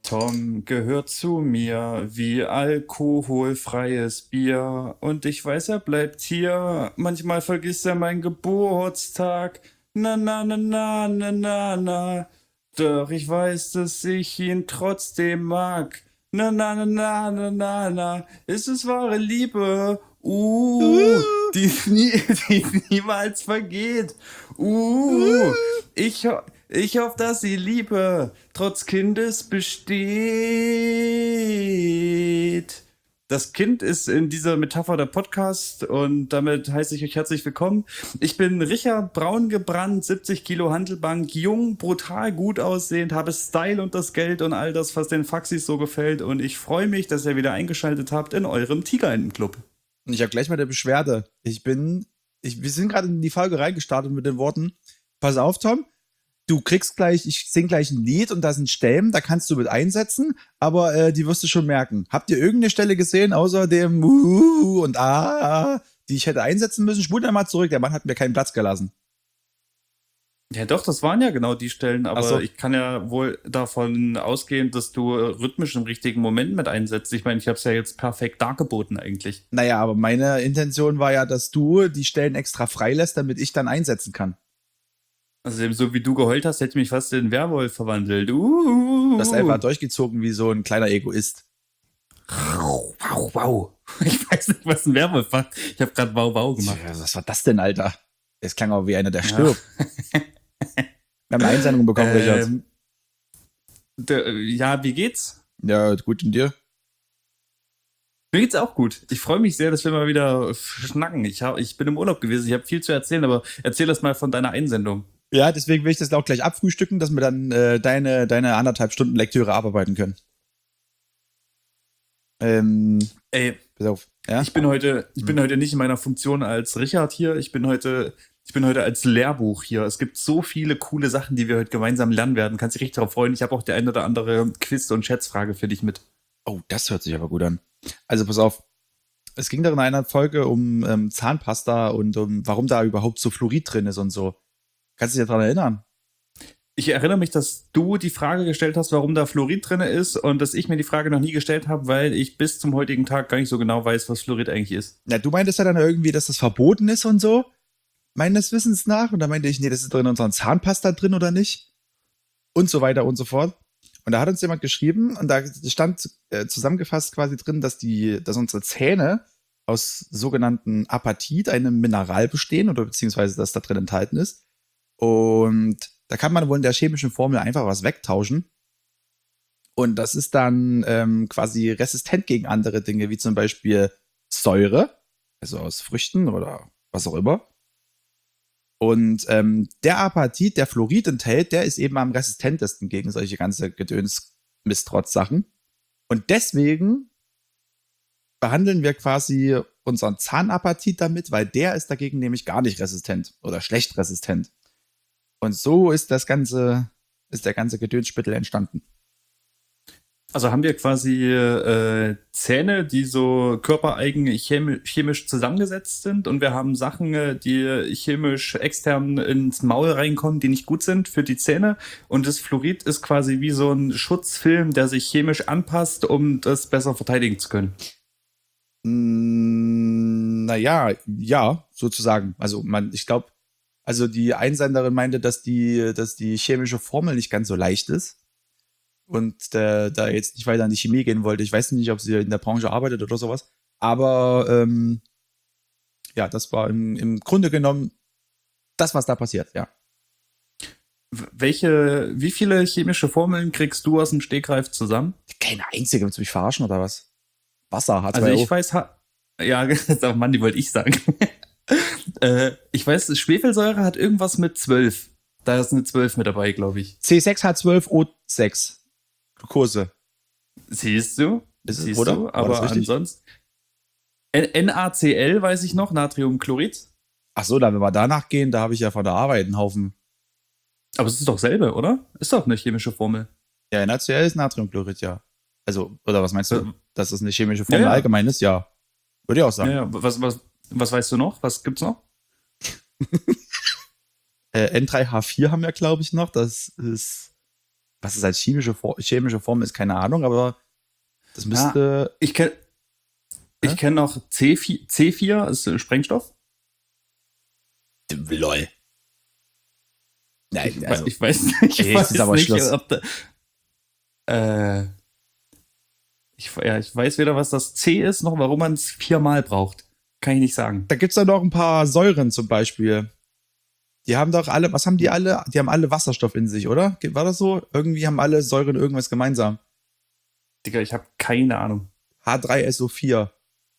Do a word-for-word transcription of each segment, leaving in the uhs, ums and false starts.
Tom gehört zu mir wie alkoholfreies Bier. Und ich weiß, er bleibt hier. Manchmal vergisst er meinen Geburtstag. Na, na, na, na, na, na, na. Doch ich weiß, dass ich ihn trotzdem mag. Na, na, na, na, na, na, na. Ist es wahre Liebe? Uh, Uh, die, nie, die niemals vergeht. Uh, ich, ho- ich hoffe, dass die Liebe trotz Kindes besteht. Das Kind ist in dieser Metapher der Podcast und damit heiße ich euch herzlich willkommen. Ich bin Richard, braun gebrannt, siebzig Kilo Hantelbank, jung, brutal gut aussehend, habe Style und das Geld und all das, was den Faxis so gefällt. Und ich freue mich, dass ihr wieder eingeschaltet habt in eurem Tigerentenclub. Und ich habe gleich mal eine Beschwerde. Ich bin, ich, wir sind gerade in die Folge reingestartet mit den Worten: Pass auf, Tom, du kriegst gleich, ich sing gleich ein Lied und da sind Stellen, da kannst du mit einsetzen, aber äh, die wirst du schon merken. Habt ihr irgendeine Stelle gesehen, außer dem uh und ah, die ich hätte einsetzen müssen? Spult einmal zurück, der Mann hat mir keinen Platz gelassen. Ja, doch, das waren ja genau die Stellen, Ach aber so. ich kann ja wohl davon ausgehen, dass du äh, rhythmisch im richtigen Moment mit einsetzt. Ich meine, ich habe es ja jetzt perfekt dargeboten eigentlich. Naja, aber meine Intention war ja, dass du die Stellen extra freilässt, damit ich dann einsetzen kann. Also eben so wie du geheult hast, hätte ich mich fast in Werwolf verwandelt. Das ist einfach Uh. durchgezogen wie so ein kleiner Egoist. Wow, wow, wow. Ich weiß nicht, was ein Werwolf macht. Ich habe gerade wow, wow gemacht. Tja, was war das denn, Alter? Es klang auch wie einer, der Ja. stirbt. Wir haben eine Einsendung bekommen, Richard. Ähm, der, ja, wie geht's? Ja, gut, und dir? Mir geht's auch gut. Ich freue mich sehr, dass wir mal wieder schnacken. Ich, hab, ich bin im Urlaub gewesen, ich habe viel zu erzählen, aber erzähl das mal von deiner Einsendung. Ja, deswegen will ich das auch gleich abfrühstücken, dass wir dann äh, deine, deine anderthalb Stunden Lektüre abarbeiten können. Ähm, Ey, pass auf. Ja? ich bin heute, ich bin heute nicht in meiner Funktion als Richard hier. Ich bin heute, ich bin heute als Lehrbuch hier. Es gibt so viele coole Sachen, die wir heute gemeinsam lernen werden. Kannst dich richtig darauf freuen. Ich habe auch die eine oder andere Quiz- und Schätzfrage für dich mit. Oh, das hört sich aber gut an. Also pass auf. Es ging da in einer Folge um ähm, Zahnpasta und um warum da überhaupt so Fluorid drin ist und so. Kannst du dich daran erinnern? Ich erinnere mich, dass du die Frage gestellt hast, warum da Fluorid drin ist und dass ich mir die Frage noch nie gestellt habe, weil ich bis zum heutigen Tag gar nicht so genau weiß, was Fluorid eigentlich ist. Na, du meintest ja dann irgendwie, dass das verboten ist und so. Meines Wissens nach. Und da meinte ich, nee, das ist doch in unserer Zahnpasta drin oder nicht? Und so weiter und so fort. Und da hat uns jemand geschrieben und da stand äh, zusammengefasst quasi drin, dass die, dass unsere Zähne aus sogenannten Apatit, einem Mineral bestehen oder beziehungsweise das da drin enthalten ist. Und da kann man wohl in der chemischen Formel einfach was wegtauschen. Und das ist dann ähm, quasi resistent gegen andere Dinge, wie zum Beispiel Säure, also aus Früchten oder was auch immer. Und ähm, der Apatit, der Fluorid enthält, der ist eben am resistentesten gegen solche ganze Gedöns-Mistrotz-Sachen. Und deswegen behandeln wir quasi unseren Zahnapatit damit, weil der ist dagegen nämlich gar nicht resistent oder schlecht resistent. Und so ist das ganze, ist der ganze Gedönsspittel entstanden. Also haben wir quasi äh, Zähne, die so körpereigen chemi- chemisch zusammengesetzt sind und wir haben Sachen, äh, die chemisch extern ins Maul reinkommen, die nicht gut sind für die Zähne und das Fluorid ist quasi wie so ein Schutzfilm, der sich chemisch anpasst, um das besser verteidigen zu können. Mm, naja, ja, sozusagen. Also man, ich glaube, also die Einsenderin meinte, dass die, dass die chemische Formel nicht ganz so leicht ist. Und der, da jetzt nicht weiter in die Chemie gehen wollte. Ich weiß nicht, ob sie in der Branche arbeitet oder sowas. Aber ähm, ja, das war im, im Grunde genommen das, was da passiert, ja. W- Welche, wie viele chemische Formeln kriegst du aus dem Stegreif zusammen? Keine einzige, willst du mich verarschen oder was? Wasser, H zwei O. Also ich weiß, ha ja, oh Mann, die wollte ich sagen. äh, ich weiß, Schwefelsäure hat irgendwas mit zwölf. Da ist eine zwölf mit dabei, glaube ich. C sechs H zwölf O sechs. Glucose. Siehst du? Ist es, Siehst oder? du? War Aber das richtig? ansonsten. N- NaCl weiß ich noch, Natriumchlorid. Ach so, dann, wenn wir danach gehen, da habe ich ja von der Arbeit einen Haufen. Aber es ist doch selbe, oder? Ist doch eine chemische Formel. Ja, NaCl ist Natriumchlorid, ja. Also, oder was meinst du? Äh, Dass das eine chemische Formel ja, ja. allgemein ist? Ja. Würde ich auch sagen. Ja, ja. Was, was, was weißt du noch? Was gibt's noch? Äh, N drei H vier haben wir, glaube ich, noch. Das ist Was es als chemische, For- chemische Form ist, keine Ahnung, aber das müsste. Ich kenne ich Hä? kenn noch C vier, C vier ist äh, Sprengstoff. Lol. Nein, Ich, also, we- ich weiß nicht, ich jetzt weiß ist aber nicht Schluss. ob da, äh, ich, ja, ich weiß weder, was das C ist, noch warum man es viermal braucht. Kann ich nicht sagen. da gibt's doch noch ein paar Säuren zum Beispiel. Die haben doch alle, was haben die alle? Die haben alle Wasserstoff in sich, oder? War das so? Irgendwie haben alle Säuren irgendwas gemeinsam. Digga, ich habe keine Ahnung. H drei S O vier.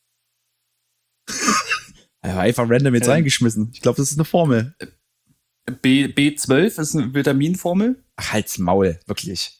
Ja, einfach random jetzt Ähm. reingeschmissen. Ich glaube, das ist eine Formel. B, B zwölf ist eine Vitaminformel. Ach, halt's Maul, wirklich.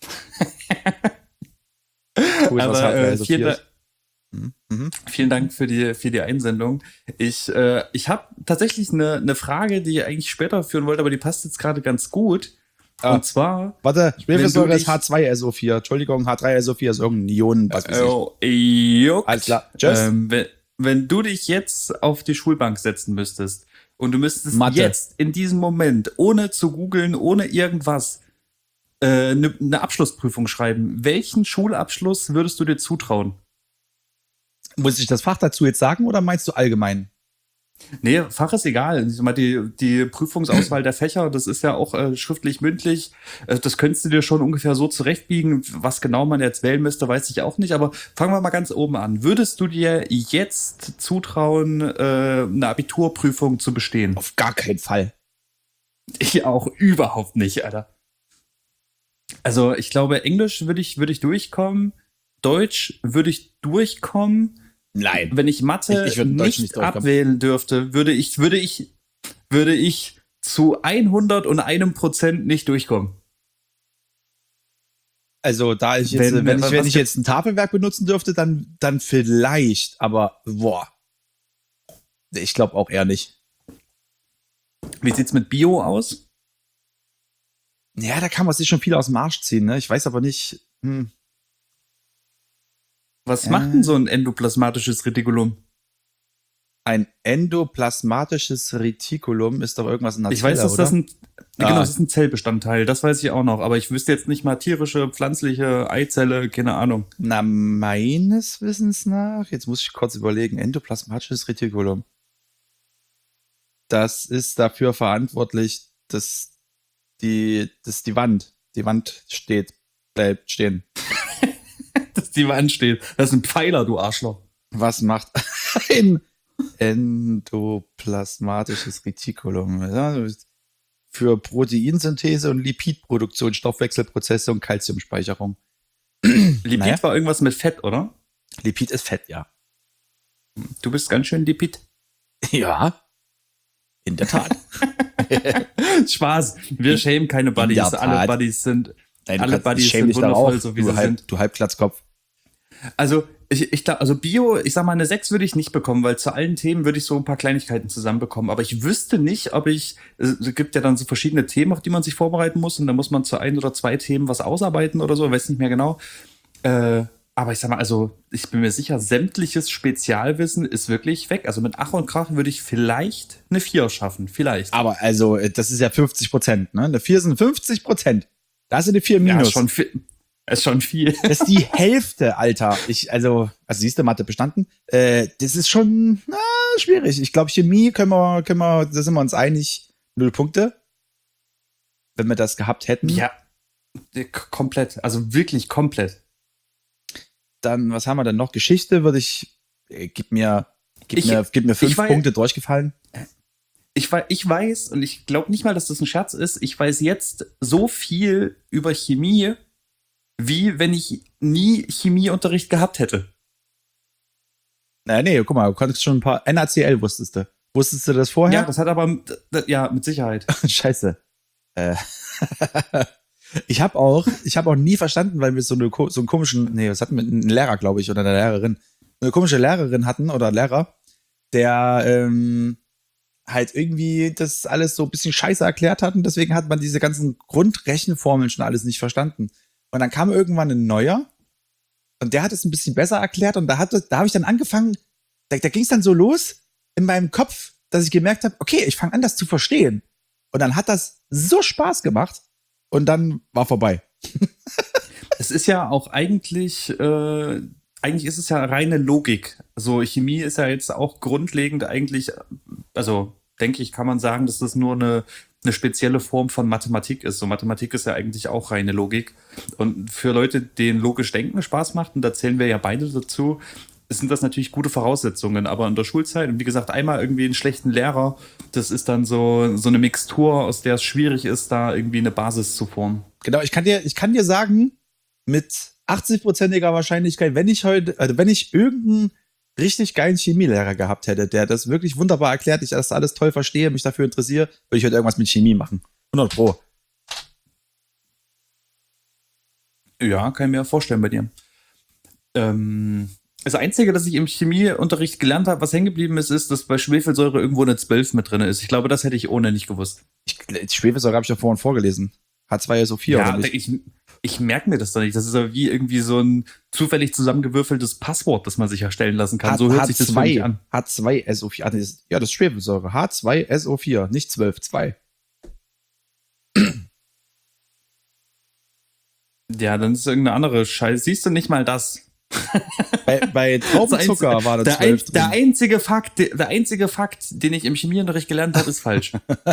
Cool, was Aber H drei äh, S O vielen, vier Da- ist. Mhm. Mhm. vielen Dank für die, für die Einsendung. Ich, äh, ich habe tatsächlich eine, eine Frage, die ich eigentlich später führen wollte, aber die passt jetzt gerade ganz gut. Ah. Und zwar, Warte, Schwefelsäure Wenn du ist H zwei S O vier. Entschuldigung, H drei S O vier ist irgendein Ion, was weiß ich. oh, juckt. Alles klar. Tschüss. Ähm, wenn, wenn du dich jetzt auf die Schulbank setzen müsstest und du müsstest Mathe. jetzt in diesem Moment, ohne zu googeln, ohne irgendwas, eine äh, ne, ne Abschlussprüfung schreiben, welchen Schulabschluss würdest du dir zutrauen? Muss ich das Fach dazu jetzt sagen oder meinst du allgemein? Nee, Fach ist egal. Ich meine, die, die Prüfungsauswahl der Fächer, das ist ja auch äh, schriftlich, mündlich. Äh, das könntest du dir schon ungefähr so zurechtbiegen. Was genau man jetzt wählen müsste, weiß ich auch nicht. Aber fangen wir mal ganz oben an. Würdest du dir jetzt zutrauen, äh, eine Abiturprüfung zu bestehen? Auf gar keinen Fall. Ich auch überhaupt nicht, Alter. Also ich glaube, Englisch würde ich, würde ich durchkommen. Deutsch würde ich durchkommen. Nein. Wenn ich Mathe Ich- ich würde in Deutsch nicht, nicht durchkommen. abwählen dürfte, würde ich, würde ich, würde ich zu hunderteins Prozent nicht durchkommen. Also, da ich jetzt, Wenn- wenn, ich, wenn was ich gibt- jetzt ein Tafelwerk benutzen dürfte, dann, dann vielleicht, aber boah. Ich glaube auch eher nicht. Wie sieht's mit Bio aus? Ja, da kann man sich schon viel aus dem Arsch ziehen, ne? Ich weiß aber nicht. Hm. Was Äh. macht denn so ein endoplasmatisches Retikulum? Ein endoplasmatisches Retikulum ist doch irgendwas in der Ich weiß, Zelle, dass das oder? ein, genau, Ah. das ist ein Zellbestandteil. Das weiß ich auch noch. Aber ich wüsste jetzt nicht mal tierische, pflanzliche Eizelle, keine Ahnung. Na, meines Wissens nach, jetzt muss ich kurz überlegen, endoplasmatisches Retikulum. Das ist dafür verantwortlich, dass die, dass die Wand, die Wand steht, bleibt stehen. Dass die Wand steht. Das ist ein Pfeiler, du Arschloch. Was macht ein endoplasmatisches Retikulum? Ja, für Proteinsynthese und Lipidproduktion, Stoffwechselprozesse und Kalziumspeicherung. Lipid Naja. war irgendwas mit Fett, oder? Lipid ist Fett, ja. Du bist ganz schön Lipid. Ja, in der Tat. Spaß. Wir schämen keine Buddies. der Tat. Alle Buddies sind, Nein, alle kannst- Buddies schäm sind dich wundervoll, darauf, so wie du sie halb, sind. Du Halbplatzkopf. Also, ich, ich glaub, also Bio, ich sag mal, eine sechs würde ich nicht bekommen, weil zu allen Themen würde ich so ein paar Kleinigkeiten zusammenbekommen. Aber ich wüsste nicht, ob ich, es gibt ja dann so verschiedene Themen, auf die man sich vorbereiten muss. Und da muss man zu ein oder zwei Themen was ausarbeiten oder so, weiß nicht mehr genau. Äh, aber ich sag mal, also, ich bin mir sicher, sämtliches Spezialwissen ist wirklich weg. Also mit Ach und Krach würde ich vielleicht eine vier schaffen. Vielleicht. Aber also, das ist ja fünfzig Prozent, ne? Eine vier sind fünfzig Prozent. Da ist eine vier ja, minus. ist schon viel. Ist schon viel. Das ist die Hälfte, Alter. Ich, also, also siehst du, Mathe bestanden. Äh, das ist schon na, schwierig. Ich glaube, Chemie können wir, können wir, da sind wir uns einig, null Punkte. Wenn wir das gehabt hätten. Ja, k- komplett. Also wirklich komplett. Dann, was haben wir denn noch? Geschichte würde ich, äh, gib mir, gib Ich- mir, gib mir fünf ich war- Punkte durchgefallen. Ich, wei- ich weiß, und ich glaube nicht mal, dass das ein Scherz ist, ich weiß jetzt so viel über Chemie, wie wenn ich nie Chemieunterricht gehabt hätte. Naja, nee, guck mal, du konntest schon ein paar, N A C L wusstest du. Wusstest du das Ja, vorher? das hat aber, d- ja, mit Sicherheit. Scheiße. Äh. Ich habe auch, ich habe auch nie verstanden, weil wir so, eine, ko- so einen komischen, nee, was hatten wir, einen Lehrer, glaube ich, oder eine Lehrerin, eine komische Lehrerin hatten oder Lehrer, der ähm, halt irgendwie das alles so ein bisschen scheiße erklärt hat und deswegen hat man diese ganzen Grundrechenformeln schon alles nicht verstanden. Und dann kam irgendwann ein neuer und der hat es ein bisschen besser erklärt und da, hat, da habe ich dann angefangen, da, da ging es dann so los in meinem Kopf, dass ich gemerkt habe, okay, ich fange an, das zu verstehen. Und dann hat das so Spaß gemacht und dann war vorbei. Es ist ja auch eigentlich, äh, eigentlich ist es ja reine Logik. Also Chemie ist ja jetzt auch grundlegend eigentlich, also denke ich, kann man sagen, dass das nur eine, eine spezielle Form von Mathematik ist. So Mathematik ist ja eigentlich auch reine Logik. Und für Leute, denen logisch Denken Spaß macht, und da zählen wir ja beide dazu, sind das natürlich gute Voraussetzungen. Aber in der Schulzeit, und wie gesagt, einmal irgendwie einen schlechten Lehrer, das ist dann so, so eine Mixtur, aus der es schwierig ist, da irgendwie eine Basis zu formen. Genau, ich kann dir, ich kann dir sagen, mit achtzig-prozentiger Wahrscheinlichkeit, wenn ich heute, also wenn ich irgendeinen richtig geilen Chemielehrer gehabt hätte, der das wirklich wunderbar erklärt, ich das alles toll verstehe, mich dafür interessiere, würde ich heute irgendwas mit Chemie machen. hundert Pro. Ja, kann ich mir vorstellen bei dir. Ähm, das Einzige, das ich im Chemieunterricht gelernt habe, was hängen geblieben ist, ist, dass bei Schwefelsäure irgendwo eine zwölf mit drin ist. Ich glaube, das hätte ich ohne nicht gewusst. Ich, Schwefelsäure habe ich ja vorhin vorgelesen. H zwei S O vier Ja, oder nicht? ich, ich merke mir das doch nicht. Das ist ja wie irgendwie so ein zufällig zusammengewürfeltes Passwort, das man sich erstellen lassen kann. So hört sich das für mich an. H zwei S O vier. Ah, das ist, ja, das ist Schwefelsäure. H zwei S O vier, nicht zwölf, zwei. Ja, dann ist irgendeine andere Scheiße. Siehst du nicht mal das? Bei, bei Traubenzucker war das der, ein, zwölf der drin. einzige Fakt, der, der einzige Fakt, den ich im Chemieunterricht gelernt habe, ist falsch.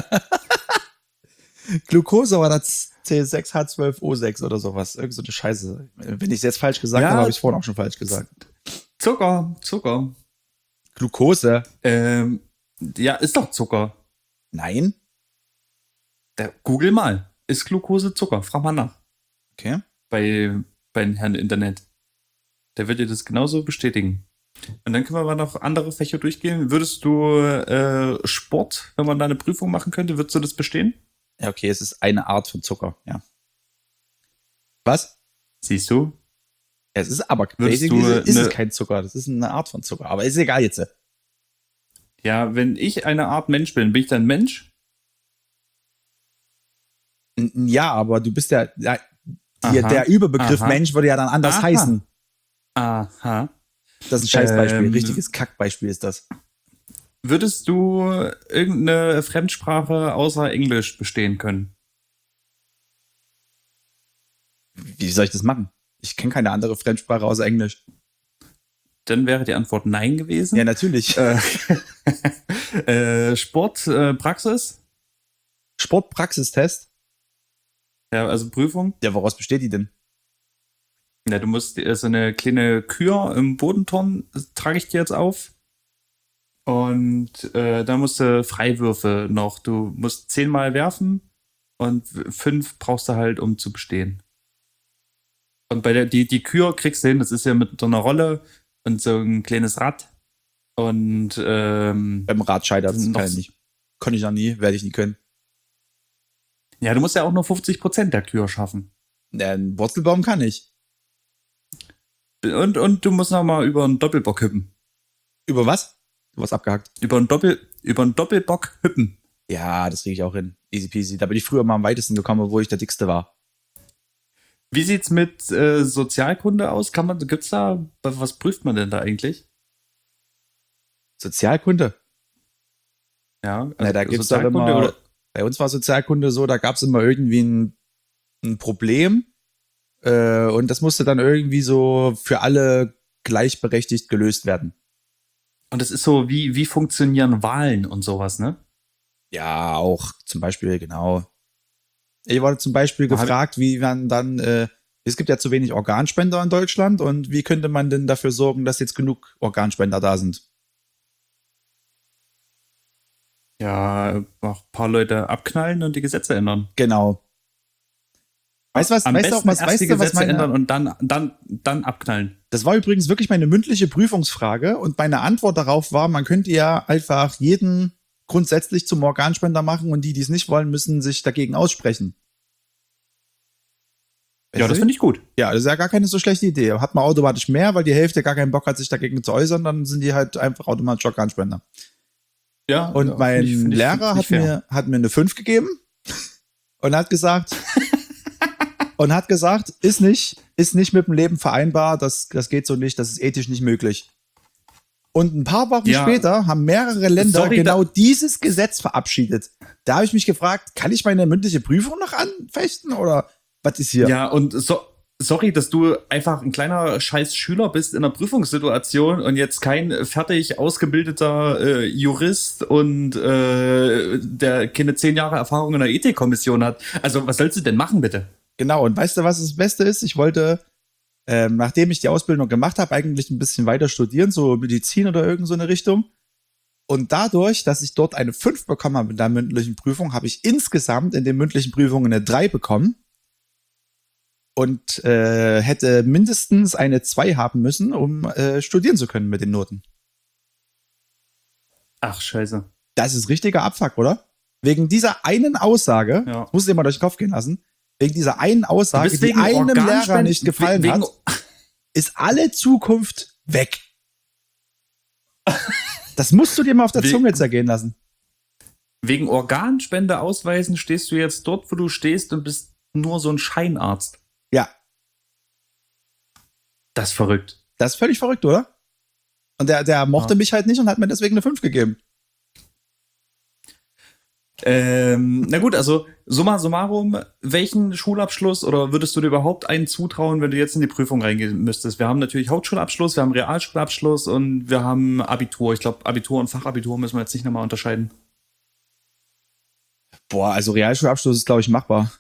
Glucose war das C sechs H zwölf O sechs oder sowas. Irgend so eine Scheiße. Wenn ich es jetzt falsch gesagt Ja. habe, habe ich es vorhin auch schon falsch gesagt. Zucker, Zucker. Glucose? Ähm, ja, ist doch Zucker. Nein. Der, Google mal. Ist Glucose Zucker? Frag mal nach. Okay. Bei, bei Herrn Internet. Der wird dir das genauso bestätigen. Und dann können wir mal noch andere Fächer durchgehen. Würdest du äh, Sport, wenn man da eine Prüfung machen könnte, würdest du das bestehen? Ja, okay, es ist eine Art von Zucker, ja. Was? Siehst du? Es ist aber Würdest basically du ist es eine- kein Zucker, das ist eine Art von Zucker. Aber ist egal jetzt. Ja, wenn ich eine Art Mensch bin, bin ich dann Mensch? N- Ja, aber du bist ja, ja die, Aha, der Überbegriff aha. Mensch würde ja dann anders Aha. heißen. Aha. Das ist ein Scheißbeispiel, Ähm, richtiges Kackbeispiel ist das. Würdest du irgendeine Fremdsprache außer Englisch bestehen können? Wie soll ich das machen? Ich kenne keine andere Fremdsprache außer Englisch. Dann wäre die Antwort Nein gewesen. Ja, natürlich. Äh, äh, Sport, äh, Praxis? Sportpraxistest? Ja, also Prüfung. Ja, woraus besteht die denn? Ja, du musst äh, so eine kleine Kür im Bodenturnen, das trage ich dir jetzt auf. Und äh, da musst du Freiwürfe noch. Du musst zehnmal werfen und w- fünf brauchst du halt, um zu bestehen. Und bei der, die, die Kür kriegst du hin, das ist ja mit so einer Rolle und so ein kleines Rad. Und ähm, Beim Rad scheitert es. Noch Kann ich so- nicht. Kann ich noch nie, werde ich nie können. ja, du musst ja auch nur fünfzig Prozent der Kür schaffen. Ja, einen Wurzelbaum kann ich. Und, und du musst noch mal über einen Doppelbock hüppen. Über was? Du hast abgehakt. Über einen, Doppel, über einen Doppelbock hüppen. Ja, das kriege ich auch hin. Easy peasy. Da bin ich früher mal am weitesten gekommen, wo ich der Dickste war. Wie sieht's mit äh, Sozialkunde aus? Kann man, gibt's da, was prüft man denn da eigentlich? Sozialkunde? Ja, also Na, da gibt's doch immer, oder, bei uns war Sozialkunde so, da gab's immer irgendwie ein, ein Problem äh, und das musste dann irgendwie so für alle gleichberechtigt gelöst werden. und es ist so, wie, wie funktionieren Wahlen und sowas, ne? Ja, auch zum Beispiel, genau. Ich wurde zum Beispiel Da hab gefragt, wie man dann, äh, es gibt ja zu wenig Organspender in Deutschland und wie könnte man denn dafür sorgen, dass jetzt genug Organspender da sind? Ja, auch ein paar Leute abknallen und die Gesetze ändern. Genau. Weißt du was, Am weißt du besten auch, was, erst weißt die du, was Gesetze ändern meine, und dann, dann, dann abknallen. das war übrigens wirklich meine mündliche Prüfungsfrage und meine Antwort darauf war, man könnte ja einfach jeden grundsätzlich zum Organspender machen und die, die es nicht wollen, müssen sich dagegen aussprechen. Ja, das finde ich gut. Ja, das ist ja gar keine so schlechte Idee. Hat man automatisch mehr, weil die Hälfte gar keinen Bock hat, sich dagegen zu äußern, dann sind die halt einfach automatisch Organspender. Ja, Und ja, mein find ich- find ich- Lehrer find ich hat fair. mir, hat mir eine fünf gegeben und hat gesagt, und hat gesagt, ist nicht, ist nicht mit dem Leben vereinbar, das, das geht so nicht, das ist ethisch nicht möglich. Und ein paar Wochen Ja. später haben mehrere Länder Sorry, genau dieses Gesetz verabschiedet. Da habe ich mich gefragt, kann ich meine mündliche Prüfung noch anfechten oder Was ist hier? Ja, und so, sorry, dass du einfach ein kleiner scheiß Schüler bist in einer Prüfungssituation und jetzt kein fertig ausgebildeter äh, Jurist und äh, der keine zehn Jahre Erfahrung in der Ethikkommission hat. Also was sollst du denn machen, bitte? Genau, und weißt du, was das Beste ist? Ich wollte, ähm, nachdem ich die Ausbildung gemacht habe, eigentlich ein bisschen weiter studieren, so Medizin oder irgend so eine Richtung. Und dadurch, dass ich dort eine fünf bekommen habe in der mündlichen Prüfung, habe ich insgesamt in den mündlichen Prüfungen eine drei bekommen. Und äh, hätte mindestens eine zwei haben müssen, um äh, studieren zu können mit den Noten. Ach, scheiße. Das ist richtiger Abfuck, oder? Wegen dieser einen Aussage, Ja. das musst du dir mal durch den Kopf gehen lassen, wegen dieser einen Aussage, die einem Lehrer nicht gefallen wegen, hat, ist alle Zukunft weg. Das musst du dir mal auf der We Zunge zergehen lassen. Wegen Organspende ausweisen stehst du jetzt dort, wo du stehst und bist nur so ein Scheinarzt. Ja. Das ist verrückt. Das ist völlig verrückt, oder? Und der, der mochte ja. mich halt nicht und hat mir deswegen eine fünf gegeben. Ähm, na gut, also summa summarum, welchen Schulabschluss oder würdest du dir überhaupt einen zutrauen, wenn du jetzt in die Prüfung reingehen müsstest? Wir haben natürlich Hauptschulabschluss, wir haben Realschulabschluss und wir haben Abitur. Ich glaube, Abitur und Fachabitur müssen wir jetzt nicht nochmal unterscheiden. Boah, also Realschulabschluss ist, glaube ich, machbar.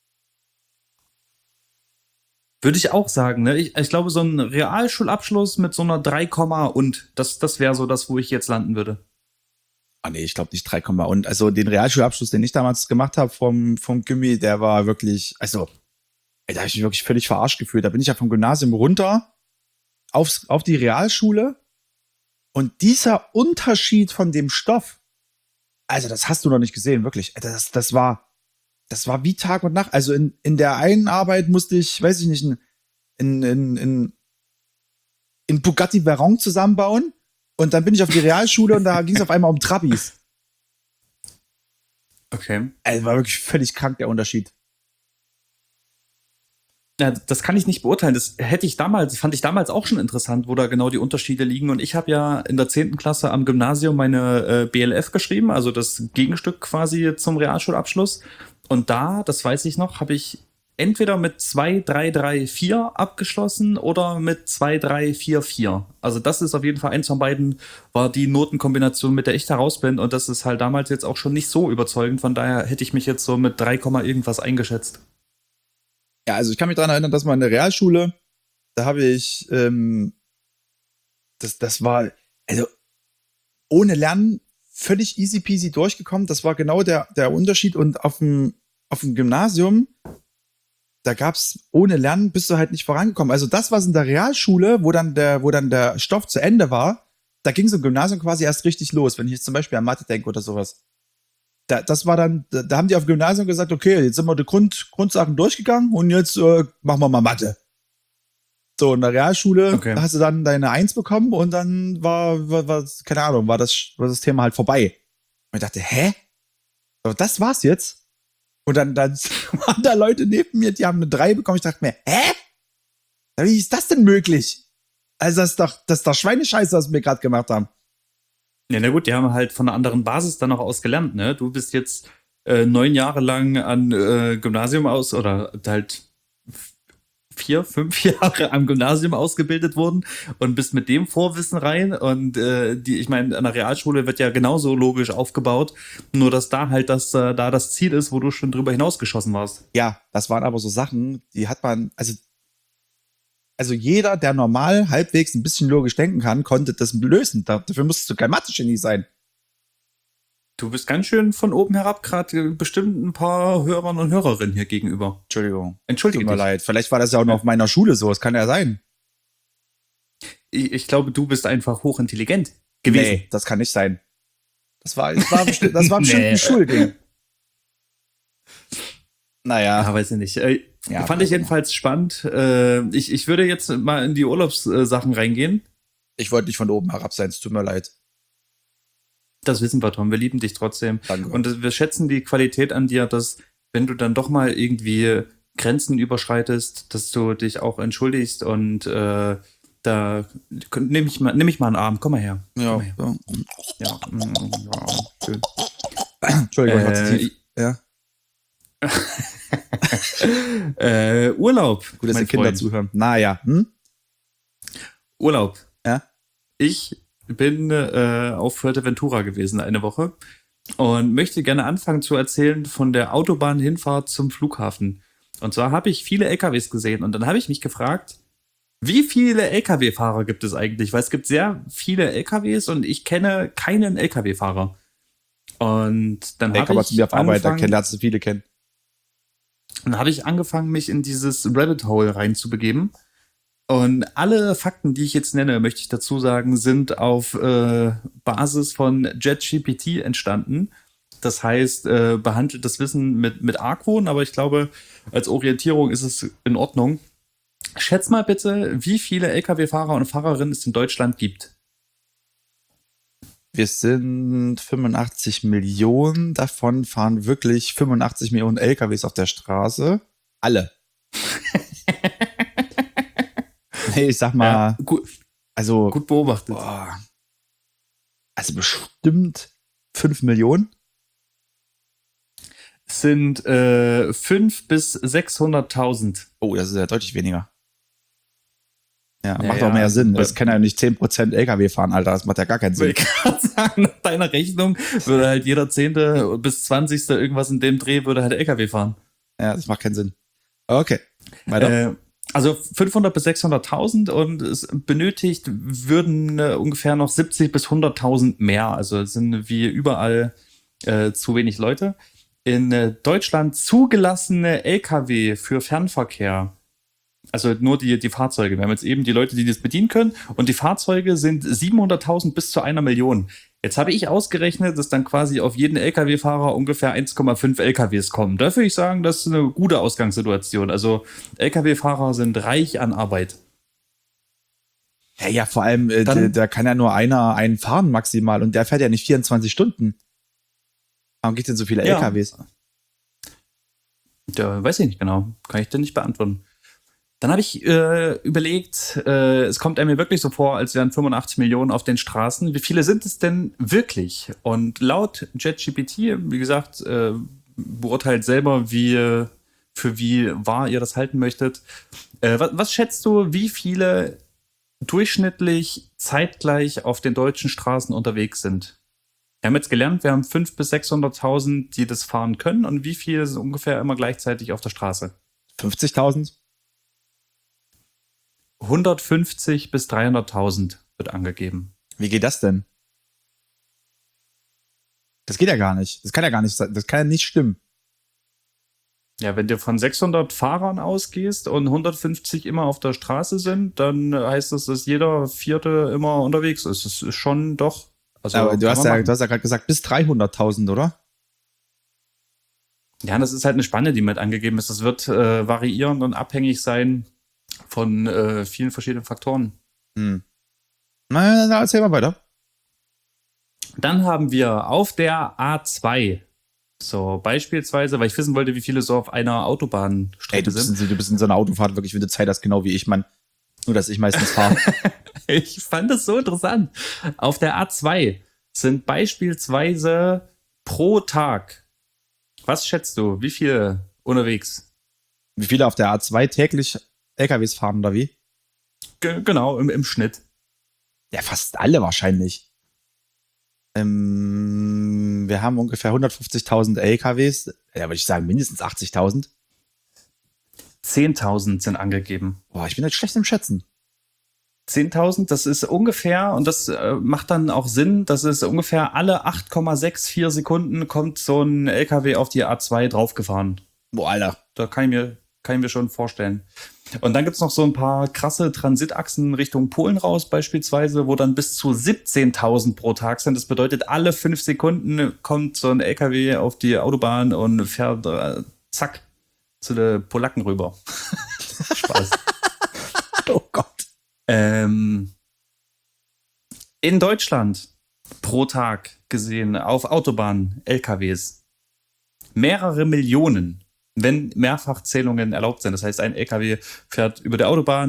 Würde ich auch sagen, ne? Ich, ich glaube, so ein Realschulabschluss mit so einer drei, und das, das wäre so das, wo ich jetzt landen würde. Ah nee, ich glaube nicht drei, und also den Realschulabschluss, den ich damals gemacht habe vom, vom Gymi, der war wirklich, also, ey, da habe ich mich wirklich völlig verarscht gefühlt. Da bin ich ja vom Gymnasium runter aufs, auf die Realschule und dieser Unterschied von dem Stoff, also das hast du noch nicht gesehen, wirklich. Das, das war, das war wie Tag und Nacht. Also in, in der einen Arbeit musste ich, weiß ich nicht, in, in, in, in, in Bugatti Veyron zusammenbauen. Und dann bin ich auf die Realschule und da ging es auf einmal um Trabis. Okay. Also war wirklich völlig krank, der Unterschied. Ja, das kann ich nicht beurteilen. Das hätte ich damals, fand ich damals auch schon interessant, wo da genau die Unterschiede liegen. Und ich habe ja in der zehnten Klasse am Gymnasium meine äh, B L F geschrieben, also das Gegenstück quasi zum Realschulabschluss. Und da, das weiß ich noch, habe ich entweder mit zwei drei drei vier abgeschlossen oder mit zwei drei vier vier. Also das ist auf jeden Fall eins von beiden, war die Notenkombination, mit der ich da raus bin. Und das ist halt damals jetzt auch schon nicht so überzeugend. Von daher hätte ich mich jetzt so mit drei, irgendwas eingeschätzt. Ja, also ich kann mich daran erinnern, dass mal in der Realschule, da habe ich, ähm, das, das war, also ohne Lernen völlig easy peasy durchgekommen. Das war genau der, der Unterschied. Und auf dem, auf dem Gymnasium, da gab's ohne Lernen bist du halt nicht vorangekommen. Also das, was in der Realschule, wo dann der, wo dann der Stoff zu Ende war, da ging so im Gymnasium quasi erst richtig los, wenn ich jetzt zum Beispiel an Mathe denke oder sowas. Da, das war dann, da, da haben die auf dem Gymnasium gesagt, okay, jetzt sind wir die Grund, Grundsachen durchgegangen und jetzt äh, machen wir mal Mathe. So, in der Realschule Okay. hast du dann deine Eins bekommen und dann war, war, war keine Ahnung, war das, war das Thema halt vorbei. Und ich dachte, hä? Aber das war's jetzt? Und dann, dann waren da Leute neben mir, die haben eine drei bekommen. Ich dachte mir, hä? Wie ist das denn möglich? Also das ist doch, das ist doch Schweinescheiße, was wir gerade gemacht haben. Ja, na gut, die haben halt von einer anderen Basis dann auch aus gelernt, ne? Du bist jetzt äh, neun Jahre lang an äh, Gymnasium aus oder halt vier, fünf Jahre am Gymnasium ausgebildet worden und bist mit dem Vorwissen rein. Und äh, die, ich meine, an der Realschule wird ja genauso logisch aufgebaut, nur dass da halt das, äh, da das Ziel ist, wo du schon drüber hinausgeschossen warst. Ja, das waren aber so Sachen, die hat man, also Also jeder, der normal halbwegs ein bisschen logisch denken kann, konnte das lösen. Dafür musstest du kein Mathe-Genie sein. Du bist ganz schön von oben herab, gerade bestimmt ein paar Hörern und Hörerinnen hier gegenüber. Entschuldigung. Entschuldige Tut mir dich. leid. Vielleicht war das ja auch noch auf meiner Schule so. Das kann ja sein. Ich, ich glaube, du bist einfach hochintelligent gewesen. Nee, das kann nicht sein. Das war, das war, bestimmt, das war bestimmt Nee. ein Schulding. Naja. Ja, weiß ich nicht. Äh, Ja, fand ich jedenfalls spannend. Äh, ich, ich würde jetzt mal in die Urlaubssachen reingehen. Ich wollte nicht von oben herab sein. Es tut mir leid. Das wissen wir, Tom. Wir lieben dich trotzdem. Danke. Und wir schätzen die Qualität an dir, dass, wenn du dann doch mal irgendwie Grenzen überschreitest, dass du dich auch entschuldigst und äh, da nehme ich, mal- nehm ich mal einen Arm. Komm mal her. ja. Komm mal her. ja. Ja, mm, ja, schön. Entschuldigung, ich war zu Äh, tief. Ja. äh, Urlaub. Gut, dass die mein Kinder Freund. zuhören. Naja, hm? Urlaub. Ja? Ich bin äh, auf Fuerteventura gewesen eine Woche und möchte gerne anfangen zu erzählen von der Autobahnhinfahrt zum Flughafen. Und zwar habe ich viele L K Ws gesehen und dann habe ich mich gefragt, wie viele L K W-Fahrer gibt es eigentlich? Weil es gibt sehr viele L K Ws und ich kenne keinen L K W-Fahrer. Und dann Ey, habe kann man ich zu mir auf Arbeit, da angefangen, kennen, lernst du viele kennen. dann habe ich angefangen, mich in dieses Rabbit Hole reinzubegeben. Und alle Fakten, die ich jetzt nenne, möchte ich dazu sagen, sind auf äh, Basis von JetGPT entstanden. Das heißt, äh, behandelt das Wissen mit, mit Argwohn, aber ich glaube, als Orientierung ist es in Ordnung. Schätz mal bitte, wie viele L K W-Fahrer und Fahrerinnen es in Deutschland gibt. Wir sind fünfundachtzig Millionen, davon fahren wirklich fünfundachtzig Millionen L K Ws auf der Straße. Alle. Nee, ich sag mal, Ja, gut, also, gut beobachtet. boah, also bestimmt fünf Millionen. Es sind äh, fünfhunderttausend bis sechshunderttausend. Oh, das ist ja deutlich weniger. Ja, Ja, macht ja, auch mehr Sinn. äh, Das kann ja nicht zehn Prozent L K W fahren, Alter. Das macht ja gar keinen Sinn. Ich kann sagen, nach deiner Rechnung würde halt jeder Zehnte bis Zwanzigste irgendwas in dem Dreh würde halt L K W fahren. Ja, das macht keinen Sinn. Okay, weiter. Äh, also fünfhundert bis sechshunderttausend und es benötigt würden äh, ungefähr noch siebzig bis hunderttausend mehr. Also es sind wie überall äh, zu wenig Leute. In äh, Deutschland zugelassene L K W für Fernverkehr. Also nur die, die Fahrzeuge. Wir haben jetzt eben die Leute, die das bedienen können. Und die Fahrzeuge sind siebenhunderttausend bis zu einer Million. Jetzt habe ich ausgerechnet, dass dann quasi auf jeden L K W-Fahrer ungefähr eins Komma fünf L K Ws kommen. Da würde ich sagen, das ist eine gute Ausgangssituation. Also L K W-Fahrer sind reich an Arbeit. Ja, ja, vor allem, äh, Dann- da, da kann ja nur einer einen fahren maximal und der fährt ja nicht vierundzwanzig Stunden. Warum gibt es denn so viele Ja. L K Ws? Ja, weiß ich nicht genau. Kann ich dir nicht beantworten. Dann habe ich äh, überlegt, äh, es kommt einem wirklich so vor, als wären fünfundachtzig Millionen auf den Straßen. Wie viele sind es denn wirklich? Und laut JetGPT, wie gesagt, äh, beurteilt selber, wie äh, für wie wahr ihr das halten möchtet. Äh, was, was schätzt du, wie viele durchschnittlich zeitgleich auf den deutschen Straßen unterwegs sind? Wir haben jetzt gelernt, wir haben fünfhundert bis sechshunderttausend, die das fahren können. Und wie viele sind ungefähr immer gleichzeitig auf der Straße? fünfzigtausend? hundertfünfzig bis dreihunderttausend wird angegeben. Wie geht das denn? Das geht ja gar nicht. Das kann ja gar nicht sein. Das kann ja nicht stimmen. Ja, wenn du von sechshundert Fahrern ausgehst und hundertfünfzig immer auf der Straße sind, dann heißt das, dass jeder Vierte immer unterwegs ist. Das ist schon doch. Also Aber du kann hast man ja, machen. du hast ja gerade gesagt, bis dreihunderttausend, oder? Ja, das ist halt eine Spanne, die mit angegeben ist. Das wird äh, variieren und abhängig sein von äh, vielen verschiedenen Faktoren. Hm. Na, na, erzähl mal weiter. Dann haben wir auf der A zwei, so beispielsweise, weil ich wissen wollte, wie viele so auf einer Ey, Autobahnstrecke du bist, sind. in, du bist in so einer Autofahrt wirklich, wenn du Zeit hast, genau wie ich, Mann. Nur, dass ich meistens fahre. Ich fand das so interessant. Auf der A zwei sind beispielsweise pro Tag, was schätzt du, wie viele unterwegs? Wie viele auf der A zwei täglich L K Ws fahren, oder wie? Ge- genau, im, im Schnitt. Ja, fast alle wahrscheinlich. Ähm, wir haben ungefähr hundertfünfzigtausend L K Ws. Ja, würde ich sagen, mindestens achtzigtausend. zehntausend sind angegeben. Boah, ich bin jetzt schlecht im Schätzen. zehntausend, das ist ungefähr, und das äh, macht dann auch Sinn, dass es ungefähr alle acht Komma vierundsechzig Sekunden kommt so ein L K W auf die A zwei draufgefahren. Boah, Alter. Da kann ich mir, kann ich mir schon vorstellen. Und dann gibt's noch so ein paar krasse Transitachsen Richtung Polen raus beispielsweise, wo dann bis zu siebzehntausend pro Tag sind. Das bedeutet, alle fünf Sekunden kommt so ein L K W auf die Autobahn und fährt äh, zack zu den Polacken rüber. Spaß. Oh Gott. Ähm, in Deutschland pro Tag gesehen auf Autobahnen L K Ws mehrere Millionen, wenn Mehrfachzählungen erlaubt sind. Das heißt, ein L K W fährt über der Autobahn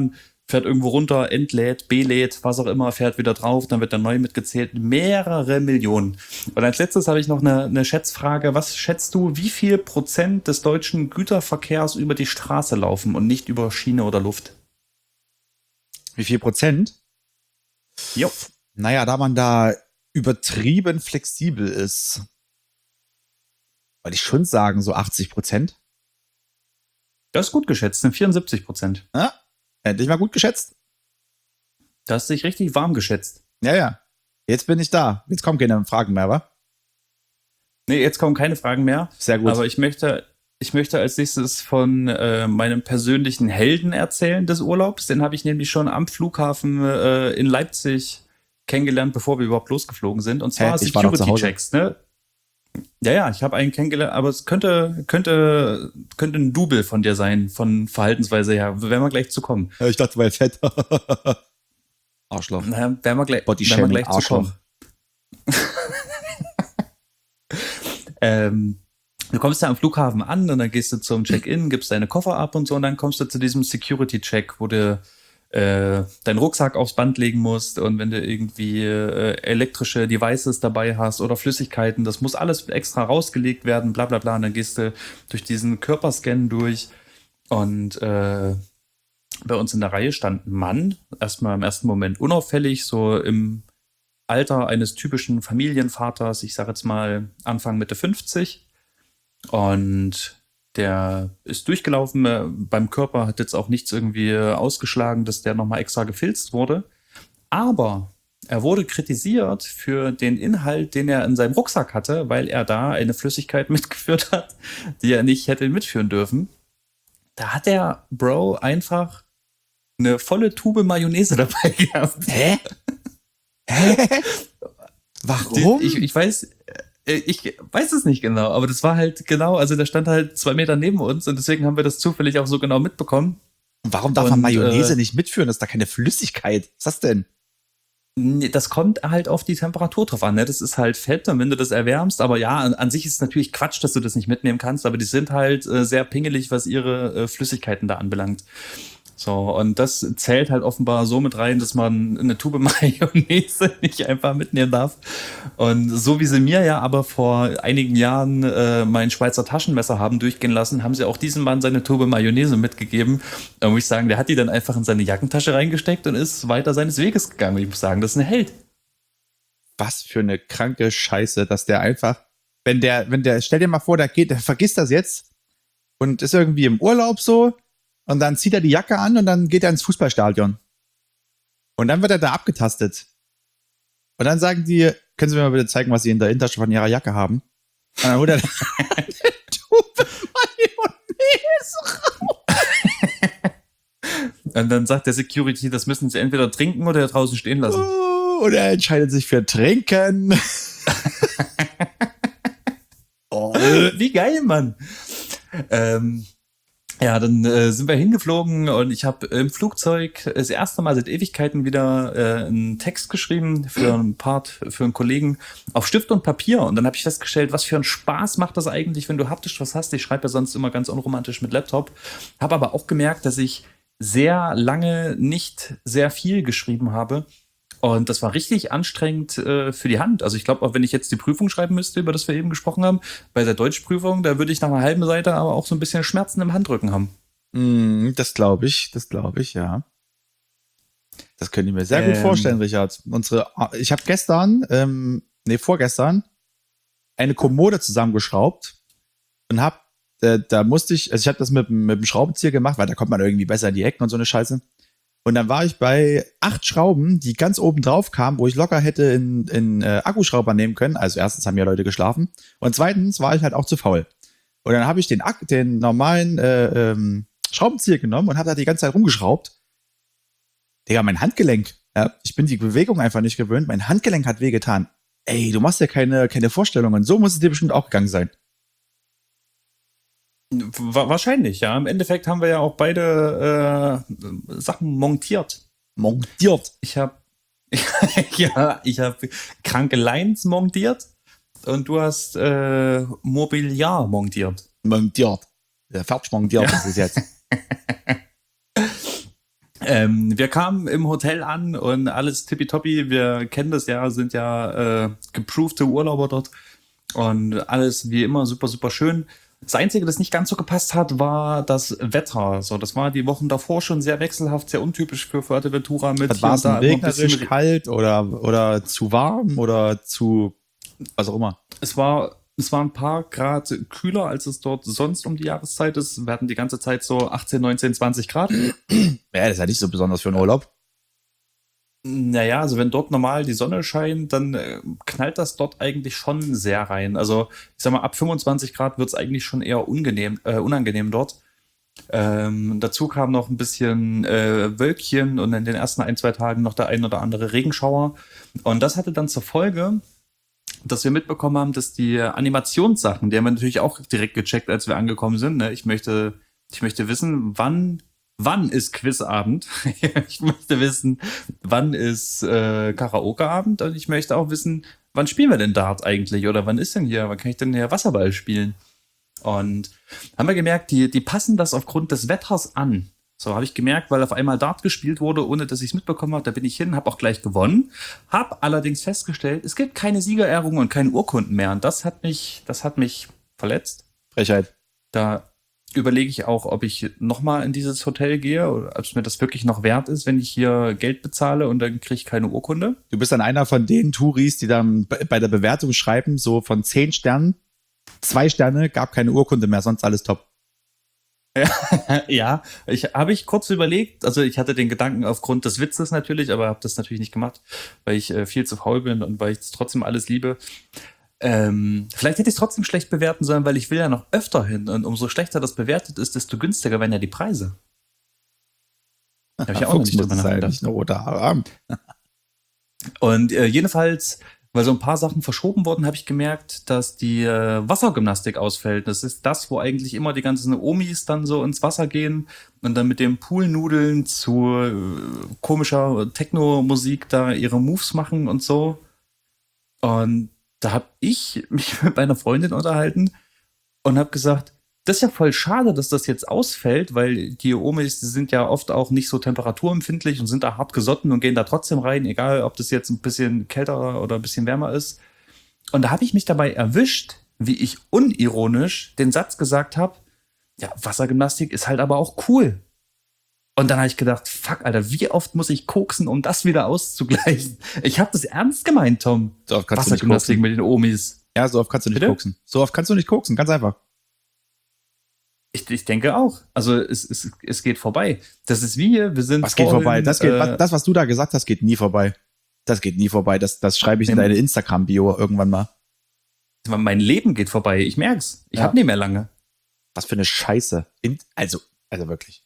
fährt irgendwo runter, entlädt, belädt, was auch immer, fährt wieder drauf, dann wird er neu mitgezählt. Mehrere Millionen. Und als letztes habe ich noch eine, eine Schätzfrage. Was schätzt du, wie viel Prozent des deutschen Güterverkehrs über die Straße laufen und nicht über Schiene oder Luft? Wie viel Prozent? Jo. Naja, da man da übertrieben flexibel ist, würde ich schon sagen, so achtzig Prozent. Das ist gut geschätzt, sind vierundsiebzig Prozent. Ja, endlich mal gut geschätzt. Da hast du dich richtig warm geschätzt. Ja, ja. Jetzt bin ich da. Jetzt kommen keine Fragen mehr, wa? Nee, jetzt kommen keine Fragen mehr. Sehr gut. Aber ich möchte, ich möchte als nächstes von äh, meinem persönlichen Helden erzählen des Urlaubs. Den habe ich nämlich schon am Flughafen äh, in Leipzig kennengelernt, bevor wir überhaupt losgeflogen sind. Und zwar Hä? Ich war noch zu Hause. Security-Checks, ne? Ja, ja, ich habe einen kennengelernt, aber es könnte, könnte, könnte ein Double von dir sein, von Verhaltensweise her. Werden wir gleich zu kommen. Ja, ich dachte, weil fett. Arschloch. Na, werden wir gleich, Body werden wir Shaming, gleich zu Arschloch. kommen. ähm, du kommst ja am Flughafen an und dann gehst du zum Check-in, gibst deine Koffer ab und so und dann kommst du zu diesem Security-Check, wo du äh, deinen Rucksack aufs Band legen musst und wenn du irgendwie äh, elektrische Devices dabei hast oder Flüssigkeiten, das muss alles extra rausgelegt werden, bla bla bla. Und dann gehst du durch diesen Körperscan durch und äh, bei uns in der Reihe stand ein Mann, erstmal im ersten Moment unauffällig, so im Alter eines typischen Familienvaters, ich sage jetzt mal Anfang Mitte fünfzig. Und der ist durchgelaufen, äh, beim Körper hat jetzt auch nichts irgendwie ausgeschlagen, dass der nochmal extra gefilzt wurde. Aber er wurde kritisiert für den Inhalt, den er in seinem Rucksack hatte, weil er da eine Flüssigkeit mitgeführt hat, die er nicht hätte mitführen dürfen. Da hat der Bro einfach eine volle Tube Mayonnaise dabei gehabt. Hä? Hä? Warum? Die, ich, ich weiß, ich weiß es nicht genau, aber das war halt genau, also der stand halt zwei Meter neben uns und deswegen haben wir das zufällig auch so genau mitbekommen. Warum darf und, man Mayonnaise äh, nicht mitführen? Das ist da keine Flüssigkeit. Was ist das denn? Nee, das kommt halt auf die Temperatur drauf an. Ne? Das ist halt Fett und wenn du das erwärmst, aber ja, an, an sich ist es natürlich Quatsch, dass du das nicht mitnehmen kannst, aber die sind halt äh, sehr pingelig, was ihre äh, Flüssigkeiten da anbelangt. So, und das zählt halt offenbar so mit rein, dass man eine Tube Mayonnaise nicht einfach mitnehmen darf. Und so wie sie mir ja aber vor einigen Jahren äh, mein Schweizer Taschenmesser haben durchgehen lassen, haben sie auch diesem Mann seine Tube Mayonnaise mitgegeben. Da muss ich sagen, der hat die dann einfach in seine Jackentasche reingesteckt und ist weiter seines Weges gegangen. Ich muss sagen, das ist ein Held. Was für eine kranke Scheiße, dass der einfach, wenn der, wenn der, stell dir mal vor, der geht, der vergisst das jetzt und ist irgendwie im Urlaub so und dann zieht er die Jacke an und dann geht er ins Fußballstadion. Und dann wird er da abgetastet. Und dann sagen die, können Sie mir mal bitte zeigen, was Sie in der Innentasche von Ihrer Jacke haben? Und dann holt er eine Tube Mayonnaise raus. Und dann sagt der Security, das müssen Sie entweder trinken oder draußen stehen lassen. Und er entscheidet sich für Trinken. Oh, wie geil, Mann. Ähm, ja, dann äh, sind wir hingeflogen und ich habe im Flugzeug das erste Mal seit Ewigkeiten wieder äh, einen Text geschrieben für einen Part, für einen Kollegen auf Stift und Papier. Und dann habe ich festgestellt, was für einen Spaß macht das eigentlich, wenn du haptisch was hast. Ich schreibe ja sonst immer ganz unromantisch mit Laptop. Habe aber auch gemerkt, dass ich sehr lange nicht sehr viel geschrieben habe. Und das war richtig anstrengend äh, für die Hand. Also ich glaube, auch wenn ich jetzt die Prüfung schreiben müsste, über das wir eben gesprochen haben, bei der Deutschprüfung, da würde ich nach einer halben Seite aber auch so ein bisschen Schmerzen im Handrücken haben. Mm, das glaube ich, das glaube ich, ja. Das könnte ich mir sehr Ähm. gut vorstellen, Richard. Unsere, ich habe gestern, ähm, nee, vorgestern, eine Kommode zusammengeschraubt und hab, äh, da musste ich, also ich habe das mit, mit dem Schraubenzieher gemacht, weil da kommt man irgendwie besser in die Ecken und so eine Scheiße. Und dann war ich bei acht Schrauben, die ganz oben drauf kamen, wo ich locker hätte in, in äh, Akkuschrauber nehmen können. Also erstens haben ja Leute geschlafen und zweitens war ich halt auch zu faul. Und dann habe ich den, Ak- den normalen äh, ähm, Schraubenzieher genommen und habe da die ganze Zeit rumgeschraubt. Digga, mein Handgelenk. Ja, ich bin die Bewegung einfach nicht gewöhnt. Mein Handgelenk hat wehgetan. Ey, du machst ja keine, keine Vorstellungen. So muss es dir bestimmt auch gegangen sein. Wa- Wahrscheinlich, ja. Im Endeffekt haben wir ja auch beide äh, Sachen montiert. Montiert. Ich habe ja, ich habe kranke Lines montiert und du hast äh, Mobiliar montiert. Montiert. Der Fertig montiert Ja. ist es jetzt. Ähm, wir kamen im Hotel an und alles tippitoppi. Wir kennen das ja, sind ja äh, geprovte Urlauber dort und alles wie immer super, super schön. Das Einzige, das nicht ganz so gepasst hat, war das Wetter. So, das war die Wochen davor schon sehr wechselhaft, sehr untypisch für Fuerteventura mit Was hier war und es da denn, immer ein bisschen. regnerisch, kalt oder, oder zu warm oder zu was auch immer? Es war, es war ein paar Grad kühler, als es dort sonst um die Jahreszeit ist. Wir hatten die ganze Zeit so achtzehn, neunzehn, zwanzig Grad. Ja, das ist ja nicht so besonders für einen Urlaub. Naja, also wenn dort normal die Sonne scheint, dann äh, knallt das dort eigentlich schon sehr rein. Also ich sag mal, ab fünfundzwanzig Grad wird's eigentlich schon eher unangenehm, äh, unangenehm dort. Ähm, dazu kam noch ein bisschen äh, Wölkchen und in den ersten ein, zwei Tagen noch der ein oder andere Regenschauer. Und das hatte dann zur Folge, dass wir mitbekommen haben, dass die Animationssachen, die haben wir natürlich auch direkt gecheckt, als wir angekommen sind. Ne? Ich möchte, ich möchte wissen, wann, wann ist Quizabend? Ich möchte wissen, wann ist äh, Karaokeabend? Und ich möchte auch wissen, wann spielen wir denn Dart eigentlich? Oder wann ist denn hier, wann kann ich denn hier Wasserball spielen? Und haben wir gemerkt, die, die passen das aufgrund des Wetters an. So habe ich gemerkt, weil auf einmal Dart gespielt wurde, ohne dass ich es mitbekommen habe. Da bin ich hin, habe auch gleich gewonnen. Habe allerdings festgestellt, es gibt keine Siegerehrungen und keine Urkunden mehr. Und das hat mich, das hat mich verletzt. Frechheit. Da überlege ich auch, ob ich nochmal in dieses Hotel gehe oder ob es mir das wirklich noch wert ist, wenn ich hier Geld bezahle und dann kriege ich keine Urkunde. Du bist dann einer von den Touris, die dann bei der Bewertung schreiben, so von zehn Sternen, zwei Sterne, gab keine Urkunde mehr, sonst alles top. Ja, ich habe ich kurz überlegt, also ich hatte den Gedanken aufgrund des Witzes natürlich, aber habe das natürlich nicht gemacht, weil ich äh, viel zu faul bin und weil ich trotzdem alles liebe. Ähm, vielleicht hätte ich es trotzdem schlecht bewerten sollen, weil ich will ja noch öfter hin und umso schlechter das bewertet ist, desto günstiger werden ja die Preise. Da habe ich ja auch noch nicht drüber nachgedacht. Nicht nur roter Arm. Und äh, jedenfalls, weil so ein paar Sachen verschoben wurden, habe ich gemerkt, dass die äh, Wassergymnastik ausfällt. Das ist das, wo eigentlich immer die ganzen Omis dann so ins Wasser gehen und dann mit dem Poolnudeln zu äh, komischer Techno-Musik da ihre Moves machen und so. Und da habe ich mich mit meiner Freundin unterhalten und habe gesagt, das ist ja voll schade, dass das jetzt ausfällt, weil die Omis, die sind ja oft auch nicht so temperaturempfindlich und sind da hart gesotten und gehen da trotzdem rein, egal ob das jetzt ein bisschen kälter oder ein bisschen wärmer ist. Und da habe ich mich dabei erwischt, wie ich unironisch den Satz gesagt habe, ja, Wassergymnastik ist halt aber auch cool. Und dann habe ich gedacht, fuck, Alter, wie oft muss ich koksen, um das wieder auszugleichen? Ich habe das ernst gemeint, Tom. So oft kannst Wassergymnastik mit den Omis. Ja, so oft kannst du nicht Bitte? koksen. So oft kannst du nicht koksen, ganz einfach. Ich, ich denke auch. Also es, es, es geht vorbei. Das ist wie hier, wir sind Was geht vorhin, vorbei? Das, geht, äh, was, das, was du da gesagt hast, geht nie vorbei. Das geht nie vorbei. Das, das schreibe ich in Nee. deine Instagram-Bio irgendwann mal. mein Leben geht vorbei. Ich merk's. Ich Ja. hab nicht mehr lange. Was für eine Scheiße. In, also, also wirklich.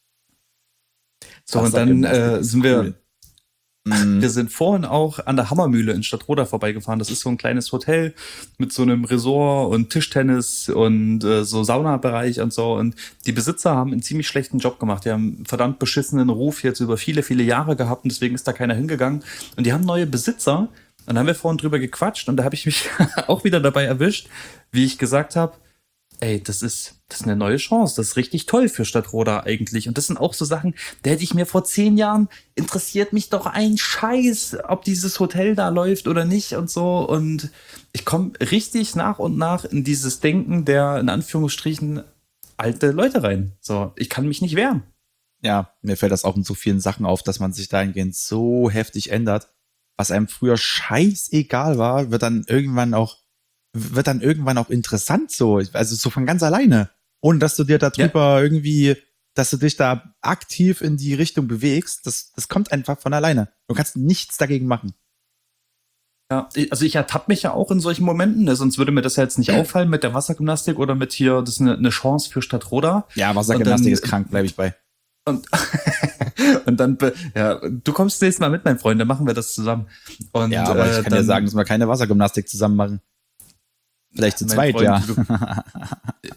So, und dann Wassergymnastik äh, ist sind wir, cool. Mhm. wir sind vorhin auch an der Hammermühle in Stadtroda vorbeigefahren. Das ist so ein kleines Hotel mit so einem Resort und Tischtennis und äh, so Saunabereich und so. Und die Besitzer haben einen ziemlich schlechten Job gemacht. Die haben einen verdammt beschissenen Ruf jetzt über viele, viele Jahre gehabt und deswegen ist da keiner hingegangen. Und die haben neue Besitzer. Und da haben wir vorhin drüber gequatscht und da habe ich mich auch wieder dabei erwischt, wie ich gesagt habe, ey, das ist, das ist eine neue Chance. Das ist richtig toll für Stadtroda eigentlich. Und das sind auch so Sachen, da hätte ich mir vor zehn Jahren, interessiert mich doch ein Scheiß, ob dieses Hotel da läuft oder nicht und so. Und ich komme richtig nach und nach in dieses Denken der, in Anführungsstrichen, alte Leute rein. So, ich kann mich nicht wehren. Ja, mir fällt das auch in so vielen Sachen auf, dass man sich dahingehend so heftig ändert. Was einem früher scheißegal war, wird dann irgendwann auch wird dann irgendwann auch interessant so, also so von ganz alleine, ohne dass du dir darüber ja. irgendwie, dass du dich da aktiv in die Richtung bewegst, das, das kommt einfach von alleine. Du kannst nichts dagegen machen. Ja, also ich ertappe mich ja auch in solchen Momenten, ne? Sonst würde mir das ja jetzt nicht auffallen mit der Wassergymnastik oder mit hier, das ist eine, eine Chance für Stadtroda. Ja, Wassergymnastik ist krank, bleibe ich bei. Und, und dann, ja, du kommst nächstes Mal mit, mein Freund, dann machen wir das zusammen. Und, ja, aber äh, ich kann dann, dir sagen, dass wir keine Wassergymnastik zusammen machen. Vielleicht zu zweit, Freund, ja. Du,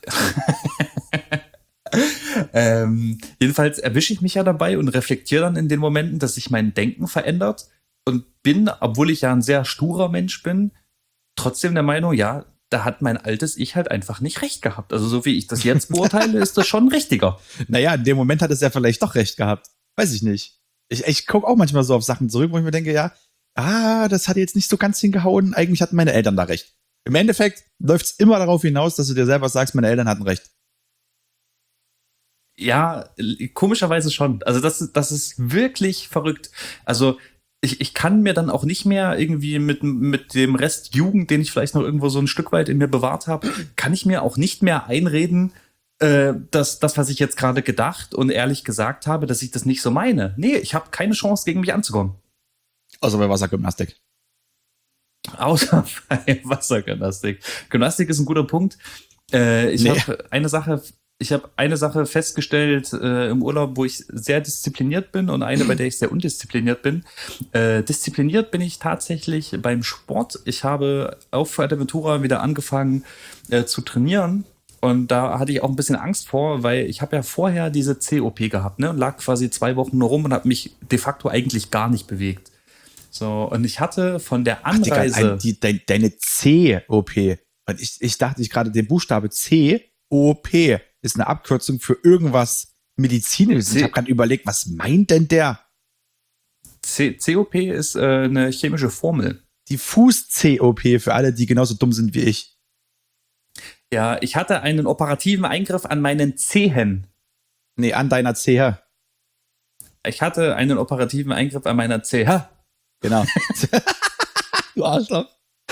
ähm, jedenfalls erwische ich mich ja dabei und reflektiere dann in den Momenten, dass sich mein Denken verändert und bin, obwohl ich ja ein sehr sturer Mensch bin, trotzdem der Meinung, ja, da hat mein altes Ich halt einfach nicht recht gehabt. Also so wie ich das jetzt beurteile, ist das schon richtiger. Naja, in dem Moment hat es ja vielleicht doch recht gehabt. Weiß ich nicht. Ich, ich gucke auch manchmal so auf Sachen zurück, wo ich mir denke, ja, ah, das hat jetzt nicht so ganz hingehauen. Eigentlich hatten meine Eltern da recht. Im Endeffekt läuft es immer darauf hinaus, dass du dir selber sagst, meine Eltern hatten recht. Ja, komischerweise schon. Also das, ist- das ist wirklich verrückt. Also ich, ich kann mir dann auch nicht mehr irgendwie mit, mit dem Rest Jugend, den ich vielleicht noch irgendwo so ein Stück weit in mir bewahrt habe, kann ich mir auch nicht mehr einreden, äh, dass das, was ich jetzt gerade gedacht und ehrlich gesagt habe, dass ich das nicht so meine. Nee, ich habe keine Chance, gegen mich anzukommen. Außer bei Wassergymnastik. Außer bei Wassergymnastik. Gymnastik ist ein guter Punkt. Äh, ich Nee. habe eine Sache, ich habe eine Sache festgestellt äh, im Urlaub, wo ich sehr diszipliniert bin und eine, bei der ich sehr undiszipliniert bin. Äh, diszipliniert bin ich tatsächlich beim Sport. Ich habe auf Fuerteventura wieder angefangen äh, zu trainieren. Und da hatte ich auch ein bisschen Angst vor, weil ich habe ja vorher diese C O P gehabt, ne, und lag quasi zwei Wochen nur rum und habe mich de facto eigentlich gar nicht bewegt. So, und ich hatte von der Ach, Digga, Anreise. ein, die, dein, deine C O P. Und ich, ich dachte, ich gerade den Buchstabe C O P ist eine Abkürzung für irgendwas Medizinisches. C- Ich habe gerade überlegt, was meint denn der? C- COP ist äh, eine chemische Formel. Die Fuß-C O P für alle, die genauso dumm sind wie ich. Ja, ich hatte einen operativen Eingriff an meinen Zehen. Nee, an deiner C H. Ich hatte einen operativen Eingriff an meiner C H. Genau. Du Arschloch.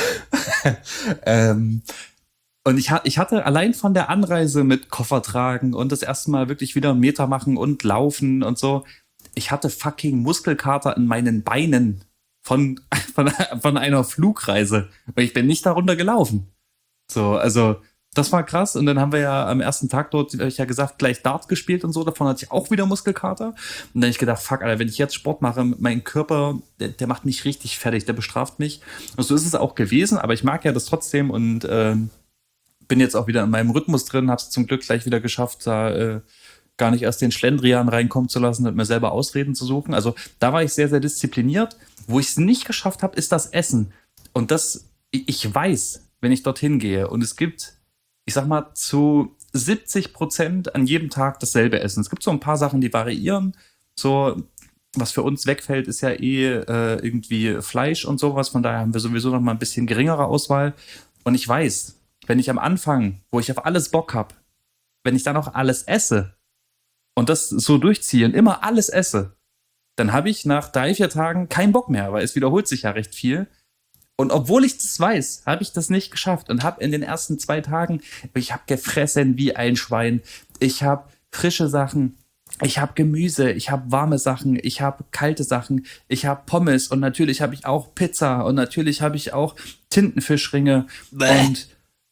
Ähm, und ich, ha- ich hatte allein von der Anreise mit Koffer tragen und das erste Mal wirklich wieder Meter machen und laufen und so. Ich hatte fucking Muskelkater in meinen Beinen von, von, von einer Flugreise. Und ich bin nicht darunter gelaufen. So, also das war krass. Und dann haben wir ja am ersten Tag dort, hab ich ja gesagt, gleich Dart gespielt und so. Davon hatte ich auch wieder Muskelkater. Und dann habe ich gedacht, fuck, Alter, wenn ich jetzt Sport mache, mein Körper, der, der macht mich richtig fertig, der bestraft mich. Und so ist es auch gewesen, aber ich mag ja das trotzdem und ähm, bin jetzt auch wieder in meinem Rhythmus drin, habe es zum Glück gleich wieder geschafft, da äh, gar nicht erst den Schlendrian reinkommen zu lassen und mir selber Ausreden zu suchen. Also da war ich sehr, sehr diszipliniert. Wo ich es nicht geschafft habe, ist das Essen. Und das, ich weiß, wenn ich dorthin gehe und es gibt, ich sag mal, zu siebzig Prozent an jedem Tag dasselbe Essen. Es gibt so ein paar Sachen, die variieren. So, was für uns wegfällt, ist ja eh äh, irgendwie Fleisch und sowas. Von daher haben wir sowieso noch mal ein bisschen geringere Auswahl. Und ich weiß, wenn ich am Anfang, wo ich auf alles Bock habe, wenn ich dann auch alles esse und das so durchziehe und immer alles esse, dann habe ich nach drei, vier Tagen keinen Bock mehr, weil es wiederholt sich ja recht viel. Und obwohl ich das weiß, habe ich das nicht geschafft und habe in den ersten zwei Tagen, ich habe gefressen wie ein Schwein. Ich habe frische Sachen, ich habe Gemüse, ich habe warme Sachen, ich habe kalte Sachen, ich habe Pommes und natürlich habe ich auch Pizza und natürlich habe ich auch Tintenfischringe. Bäh. Und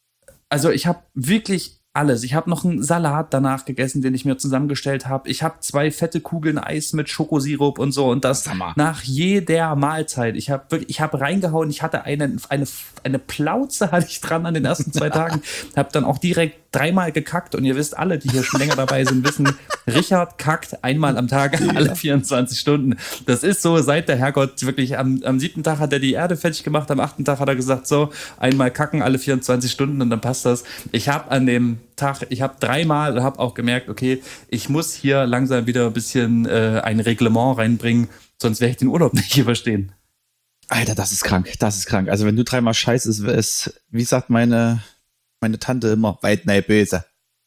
also ich habe wirklich alles. Ich habe noch einen Salat danach gegessen, den ich mir zusammengestellt habe. Ich habe zwei fette Kugeln Eis mit Schokosirup und so und das Sag mal. nach jeder Mahlzeit. Ich habe wirklich, ich habe reingehauen. Ich hatte eine, eine, eine Plauze hatte ich dran an den ersten zwei Tagen. Habe dann auch direkt dreimal gekackt und ihr wisst alle, die hier schon länger dabei sind, wissen, Richard kackt einmal am Tag, alle vierundzwanzig Stunden. Das ist so, seit der Herrgott wirklich am, am siebten Tag hat er die Erde fertig gemacht, am achten Tag hat er gesagt, so, einmal kacken alle vierundzwanzig Stunden und dann passt das. Ich habe an dem Tag, ich habe dreimal und habe auch gemerkt, okay, ich muss hier langsam wieder ein bisschen äh, ein Reglement reinbringen, sonst werde ich den Urlaub nicht überstehen. Alter, das ist krank. Das ist krank. Also wenn du dreimal scheißt, ist es, wie sagt meine, meine Tante immer, weit nein böse.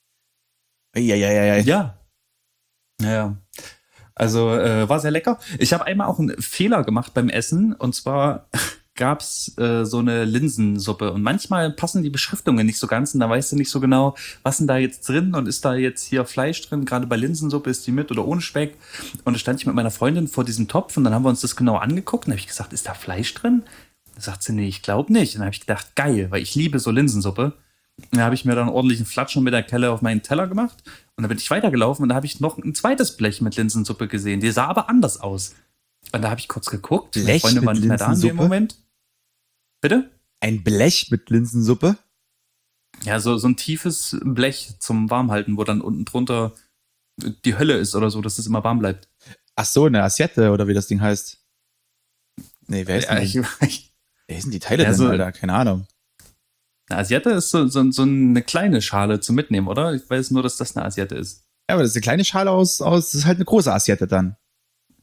Ja, ja, ja, ja. Ja. Ja. Also äh, war sehr lecker. Ich habe einmal auch einen Fehler gemacht beim Essen und zwar gab's äh, so eine Linsensuppe und manchmal passen die Beschriftungen nicht so ganz und da weißt du nicht so genau, was denn da jetzt drin und ist da jetzt hier Fleisch drin, gerade bei Linsensuppe ist die mit oder ohne Speck und da stand ich mit meiner Freundin vor diesem Topf und dann haben wir uns das genau angeguckt und da habe ich gesagt, ist da Fleisch drin? Da sagt sie, nee, ich glaube nicht. Und dann habe ich gedacht, geil, weil ich liebe so Linsensuppe. Und da habe ich mir dann ordentlichen Flatschen mit der Kelle auf meinen Teller gemacht und dann bin ich weitergelaufen und da habe ich noch ein zweites Blech mit Linsensuppe gesehen. Die sah aber anders aus. Und da habe ich kurz geguckt. Meine Blech Freunde mit waren nicht mehr da in dem Linsensuppe? Moment. Bitte? Ein Blech mit Linsensuppe? Ja, so, so ein tiefes Blech zum Warmhalten, wo dann unten drunter die Hölle ist oder so, dass es immer warm bleibt. Ach so, eine Assiette oder wie das Ding heißt. Nee, wer ist Ja, denn, ich, ich, wer ist denn die Teile Ja, denn, so- Alter? Keine Ahnung. eine Asiette ist so, so, so eine kleine Schale zum Mitnehmen, oder? Ich weiß nur, dass das eine Asiette ist. Ja, aber das ist eine kleine Schale aus, aus, das ist halt eine große Assiette dann.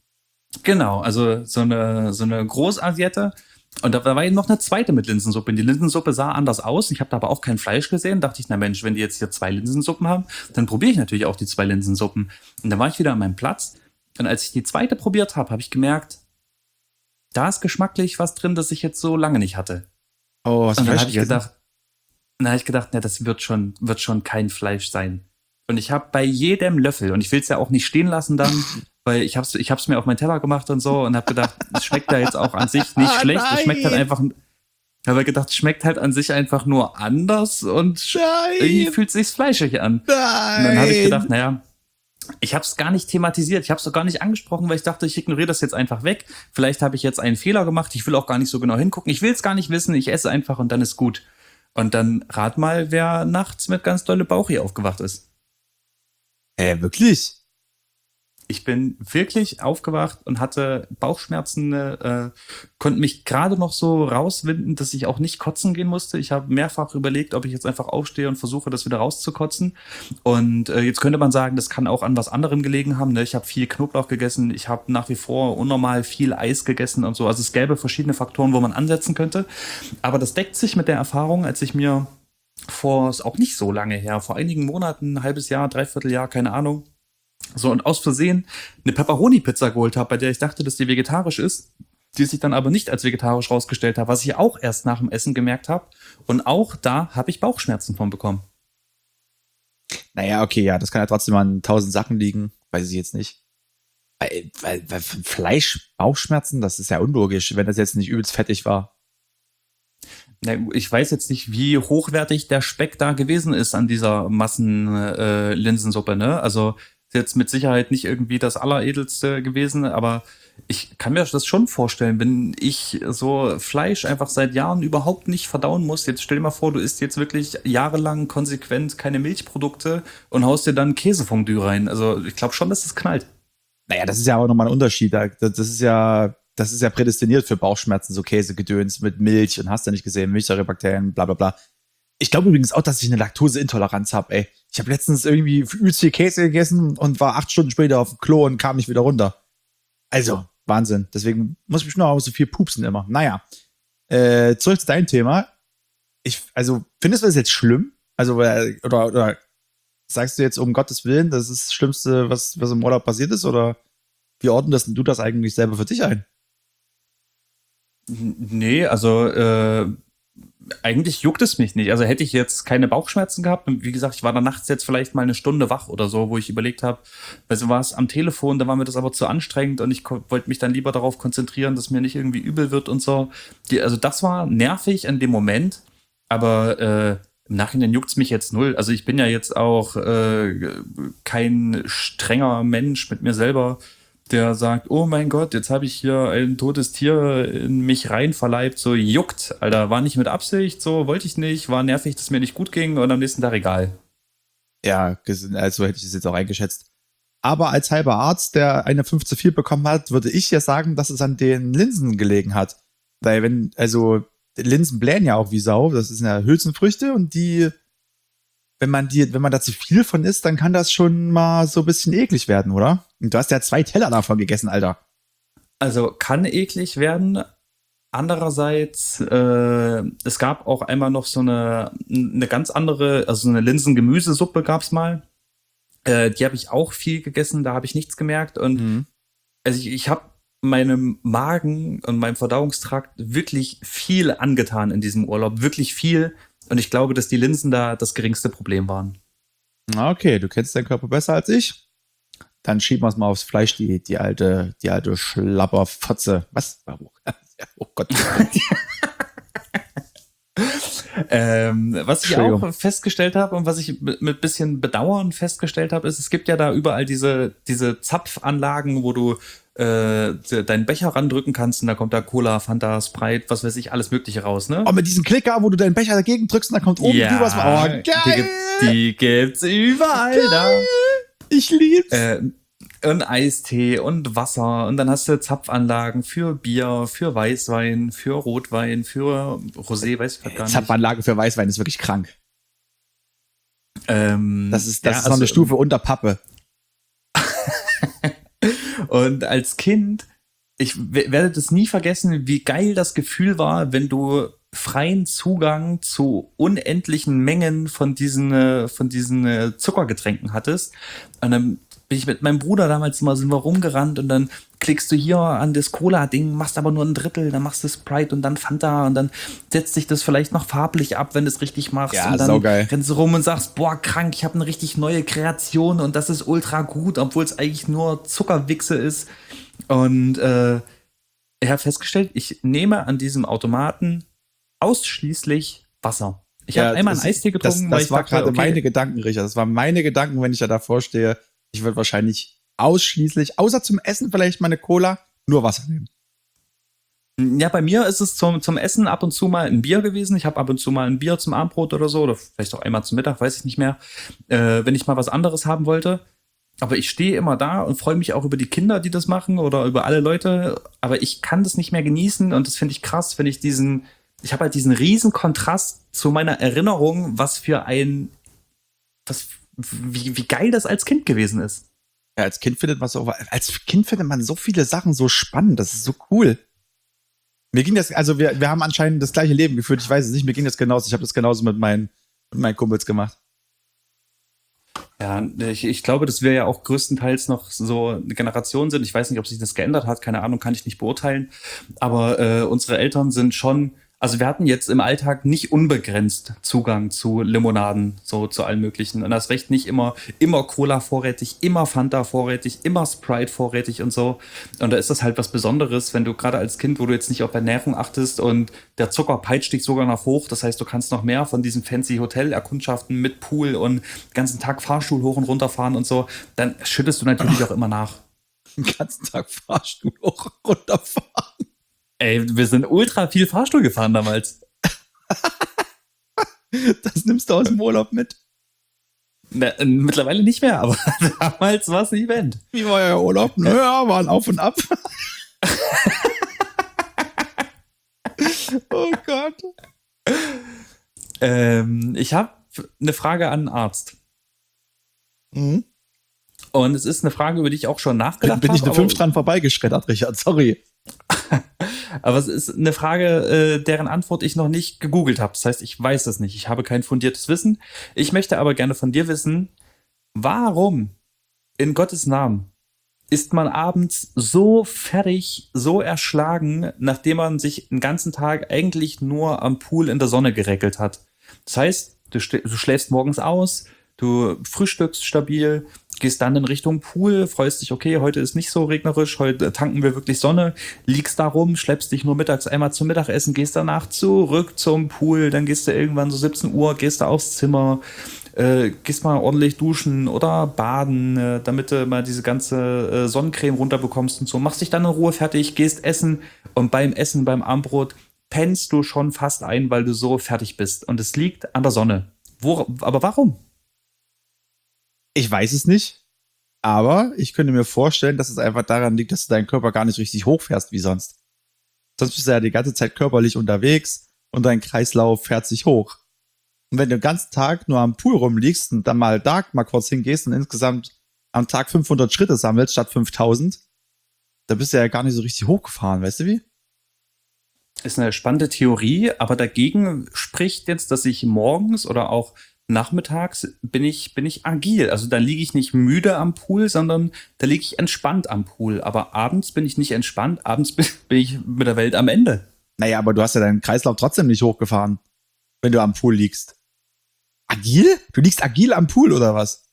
Genau, also so eine, so eine Großasiette. Und da war eben noch eine zweite mit Linsensuppe. Und die Linsensuppe sah anders aus. Ich habe da aber auch kein Fleisch gesehen. Dachte ich, na Mensch, wenn die jetzt hier zwei Linsensuppen haben, dann probiere ich natürlich auch die zwei Linsensuppen. Und dann war ich wieder an meinem Platz. Und als ich die zweite probiert habe, habe ich gemerkt, da ist geschmacklich was drin, das ich jetzt so lange nicht hatte. Oh, hast du Und dann Fleisch habe ich gegessen? gedacht, dann habe ich gedacht, na, das wird schon, wird schon kein Fleisch sein. Und ich habe bei jedem Löffel, und ich will es ja auch nicht stehen lassen dann, weil ich habe es ich hab's mir auf meinen Teller gemacht und so und habe gedacht, es schmeckt da jetzt auch an sich nicht schlecht. Es schmeckt halt Nein! einfach, habe gedacht, es schmeckt halt an sich einfach nur anders und irgendwie Nein! fühlt es sich fleischig an. Und Nein! dann habe ich gedacht, naja, ich habe es gar nicht thematisiert, ich habe es doch gar nicht angesprochen, weil ich dachte, ich ignoriere das jetzt einfach weg. Vielleicht habe ich jetzt einen Fehler gemacht, ich will auch gar nicht so genau hingucken, ich will es gar nicht wissen, ich esse einfach und dann ist gut. Und dann rat mal, wer nachts mit ganz dolle Bauchi aufgewacht ist. Äh, wirklich? Ich bin wirklich aufgewacht und hatte Bauchschmerzen, äh, konnte mich gerade noch so rauswinden, dass ich auch nicht kotzen gehen musste. Ich habe mehrfach überlegt, ob ich jetzt einfach aufstehe und versuche, das wieder rauszukotzen. Und äh, jetzt könnte man sagen, das kann auch an was anderem gelegen haben. Ne? Ich habe viel Knoblauch gegessen, ich habe nach wie vor unnormal viel Eis gegessen und so. Also es gäbe verschiedene Faktoren, wo man ansetzen könnte. Aber das deckt sich mit der Erfahrung, als ich mir vor, ist auch nicht so lange her, vor einigen Monaten, ein halbes Jahr, dreiviertel Jahr, keine Ahnung, so, und aus Versehen eine Pepperoni-Pizza geholt habe, bei der ich dachte, dass die vegetarisch ist, die sich dann aber nicht als vegetarisch rausgestellt hat, was ich auch erst nach dem Essen gemerkt habe. Und auch da habe ich Bauchschmerzen von bekommen. Naja, okay, ja, das kann ja trotzdem an tausend Sachen liegen. Weiß ich jetzt nicht. Weil, weil, weil Fleisch, Bauchschmerzen, das ist ja unlogisch, wenn das jetzt nicht übelst fettig war. Na, ich weiß jetzt nicht, wie hochwertig der Speck da gewesen ist an dieser Massen-Linsensuppe, äh, ne? Also ist jetzt mit Sicherheit nicht irgendwie das Alleredelste gewesen, aber ich kann mir das schon vorstellen, wenn ich so Fleisch einfach seit Jahren überhaupt nicht verdauen muss. Jetzt stell dir mal vor, du isst jetzt wirklich jahrelang konsequent keine Milchprodukte und haust dir dann Käsefondue rein. Also ich glaube schon, dass das knallt. Naja, das ist ja auch nochmal ein Unterschied. Da- Das ist ja, das ist ja prädestiniert für Bauchschmerzen, so Käsegedöns mit Milch und hast du nicht gesehen, Milchsäurebakterien, bla bla bla. Ich glaube übrigens auch, dass ich eine Laktoseintoleranz habe, ey. Ich habe letztens irgendwie übelst viel Käse gegessen und war acht Stunden später auf dem Klo und kam nicht wieder runter. Also, Wahnsinn. Deswegen muss ich mich nur auch so viel pupsen immer. Naja, äh, zurück zu deinem Thema. Ich, also, findest du das jetzt schlimm? Also, äh, oder, oder sagst du jetzt um Gottes Willen, das ist das Schlimmste, was, was im Urlaub passiert ist? Oder wie ordnest du das eigentlich selber für dich ein? Nee, also äh, eigentlich juckt es mich nicht. Also hätte ich jetzt keine Bauchschmerzen gehabt, und wie gesagt, ich war da nachts jetzt vielleicht mal eine Stunde wach oder so, wo ich überlegt habe, also war es am Telefon, da war mir das aber zu anstrengend und ich ko- wollte mich dann lieber darauf konzentrieren, dass mir nicht irgendwie übel wird und so. Die, also das war nervig in dem Moment, aber äh, im Nachhinein juckt's mich jetzt null. Also ich bin ja jetzt auch äh, kein strenger Mensch mit mir selber, der sagt, oh mein Gott, jetzt habe ich hier ein totes Tier in mich rein verleibt, so juckt, Alter, war nicht mit Absicht, so wollte ich nicht, war nervig, dass mir nicht gut ging und am nächsten Tag egal. Ja, ges- also hätte ich es jetzt auch eingeschätzt. Aber als halber Arzt, der eine fünf zu vier bekommen hat, würde ich ja sagen, dass es an den Linsen gelegen hat. Weil wenn, also Linsen blähen ja auch wie Sau, das sind ja Hülsenfrüchte und die, wenn man die, wenn man da zu viel von isst, dann kann das schon mal so ein bisschen eklig werden, oder? Und du hast ja zwei Teller davon gegessen, Alter. Also kann eklig werden. Andererseits, äh, es gab auch einmal noch so eine, eine ganz andere, also so eine Linsen-Gemüsesuppe gab's mal. Äh, die habe ich auch viel gegessen, da habe ich nichts gemerkt. Und Mhm. also ich, ich habe meinem Magen und meinem Verdauungstrakt wirklich viel angetan in diesem Urlaub, wirklich viel. Und ich glaube, dass die Linsen da das geringste Problem waren. Na, okay, du kennst deinen Körper besser als ich. Dann schieben wir es mal aufs Fleisch, die, die alte, die alte Schlapperfotze. Was? Oh Gott. Ähm, was ich Entschuldigung. auch festgestellt habe und was ich mit mit bisschen Bedauern festgestellt habe, ist, es gibt ja da überall diese, diese Zapfanlagen, wo du äh, de- deinen Becher randrücken kannst und da kommt da Cola, Fanta, Sprite, was weiß ich, alles Mögliche raus, ne? Oh, mit diesem Klicker, wo du deinen Becher dagegen drückst und dann kommt oben drüber was. Oh, die, geil! gibt, die gibt's überall da. Ich lieb's. Äh, und Eistee und Wasser und dann hast du Zapfanlagen für Bier, für Weißwein, für Rotwein, für Rosé, weiß ich grad gar nicht. Zapfanlage für Weißwein ist wirklich krank. Ähm, Das ist, das ja, ist noch eine also- Stufe unter Pappe. Und als Kind ich w- werde das nie vergessen, wie geil das Gefühl war, wenn du freien Zugang zu unendlichen Mengen von diesen, äh, von diesen äh, Zuckergetränken hattest. Und dann bin ich mit meinem Bruder damals mal, sind wir rumgerannt und dann klickst du hier an das Cola-Ding, machst aber nur ein Drittel, dann machst du Sprite und dann Fanta und dann setzt sich das vielleicht noch farblich ab, wenn du es richtig machst. Ja, und dann saugeil. rennst du rum und sagst, boah, krank, ich habe eine richtig neue Kreation und das ist ultra gut, obwohl es eigentlich nur Zuckerwichse ist. Und äh, ich habe festgestellt, ich nehme an diesem Automaten ausschließlich Wasser. Ich habe einmal einen Eistee getrunken, das, weil das ich war dachte, gerade okay, meine Gedanken, Richard. Das waren meine Gedanken, wenn ich ja davor stehe. Ich würde wahrscheinlich ausschließlich, außer zum Essen vielleicht mal eine Cola, nur Wasser nehmen. ja, bei mir ist es zum, zum Essen ab und zu mal ein Bier gewesen. Ich habe ab und zu mal ein Bier zum Abendbrot oder so, oder vielleicht auch einmal zum Mittag, weiß ich nicht mehr, äh, wenn ich mal was anderes haben wollte. Aber ich stehe immer da und freue mich auch über die Kinder, die das machen oder über alle Leute. Aber ich kann das nicht mehr genießen und das finde ich krass, wenn ich diesen, ich habe halt diesen riesen Kontrast zu meiner Erinnerung, was für ein, was, wie, wie geil das als Kind gewesen ist. Ja, als Kind findet man so, als Kind findet man so viele Sachen so spannend. Das ist so cool. Mir ging das, also wir, wir haben anscheinend das gleiche Leben geführt. Ich weiß es nicht, mir ging das genauso. Ich habe das genauso mit meinen, mit meinen Kumpels gemacht. Ja, ich, ich glaube, dass wir ja auch größtenteils noch so eine Generation sind. Ich weiß nicht, ob sich das geändert hat, keine Ahnung, kann ich nicht beurteilen. Aber äh, unsere Eltern sind schon, also wir hatten jetzt im Alltag nicht unbegrenzt Zugang zu Limonaden, so zu allen möglichen. Und das recht nicht immer, immer Cola vorrätig, immer Fanta vorrätig, immer Sprite vorrätig und so. Und da ist das halt was Besonderes, wenn du gerade als Kind, wo du jetzt nicht auf Ernährung achtest und der Zucker peitscht dich sogar noch hoch. Das heißt, du kannst noch mehr von diesen fancy Hotel-Erkundschaften mit Pool und den ganzen Tag Fahrstuhl hoch und runter fahren und so. Dann schüttest du natürlich auch immer nach. Den ganzen Tag Fahrstuhl hoch und runterfahren. Ey, wir sind ultra viel Fahrstuhl gefahren damals. Das nimmst du aus dem Urlaub mit. Na, äh, mittlerweile nicht mehr, aber damals war es ein Event. Wie war euer Urlaub? Naja, waren auf und ab. Oh Gott. Ähm, ich habe eine Frage an einen Arzt. Mhm. Und es ist eine Frage, über die ich auch schon nachgedacht Bin habe. ich eine fünf dran vorbeigeschreddert, Richard. Sorry. Aber es ist eine Frage, äh, deren Antwort ich noch nicht gegoogelt habe. Das heißt, ich weiß es nicht. Ich habe kein fundiertes Wissen. Ich möchte aber gerne von dir wissen, warum in Gottes Namen ist man abends so fertig, so erschlagen, nachdem man sich den ganzen Tag eigentlich nur am Pool in der Sonne gereckelt hat? Das heißt, du, st- du schläfst morgens aus, du frühstückst stabil, gehst dann in Richtung Pool, freust dich, okay, heute ist nicht so regnerisch, heute tanken wir wirklich Sonne, liegst da rum, schleppst dich nur mittags einmal zum Mittagessen, gehst danach zurück zum Pool, dann gehst du irgendwann so siebzehn Uhr, gehst da aufs Zimmer, äh, gehst mal ordentlich duschen oder baden, äh, damit du mal diese ganze äh, Sonnencreme runterbekommst und so, machst dich dann in Ruhe fertig, gehst essen und beim Essen, beim Abendbrot, pennst du schon fast ein, weil du so fertig bist. Und es liegt an der Sonne. Wo, aber warum? Ich weiß es nicht, aber ich könnte mir vorstellen, dass es einfach daran liegt, dass du deinen Körper gar nicht richtig hochfährst wie sonst. Sonst bist du ja die ganze Zeit körperlich unterwegs und dein Kreislauf fährt sich hoch. Und wenn du den ganzen Tag nur am Pool rumliegst und dann mal da mal kurz hingehst und insgesamt am Tag fünfhundert Schritte sammelst statt fünftausend, dann bist du ja gar nicht so richtig hochgefahren, weißt du wie? Ist eine spannende Theorie, aber dagegen spricht jetzt, dass ich morgens oder auch nachmittags bin ich, bin ich agil. Also da liege ich nicht müde am Pool, sondern da liege ich entspannt am Pool. Aber abends bin ich nicht entspannt, abends bin, bin ich mit der Welt am Ende. Naja, aber du hast ja deinen Kreislauf trotzdem nicht hochgefahren, wenn du am Pool liegst. Agil? Du liegst agil am Pool oder was?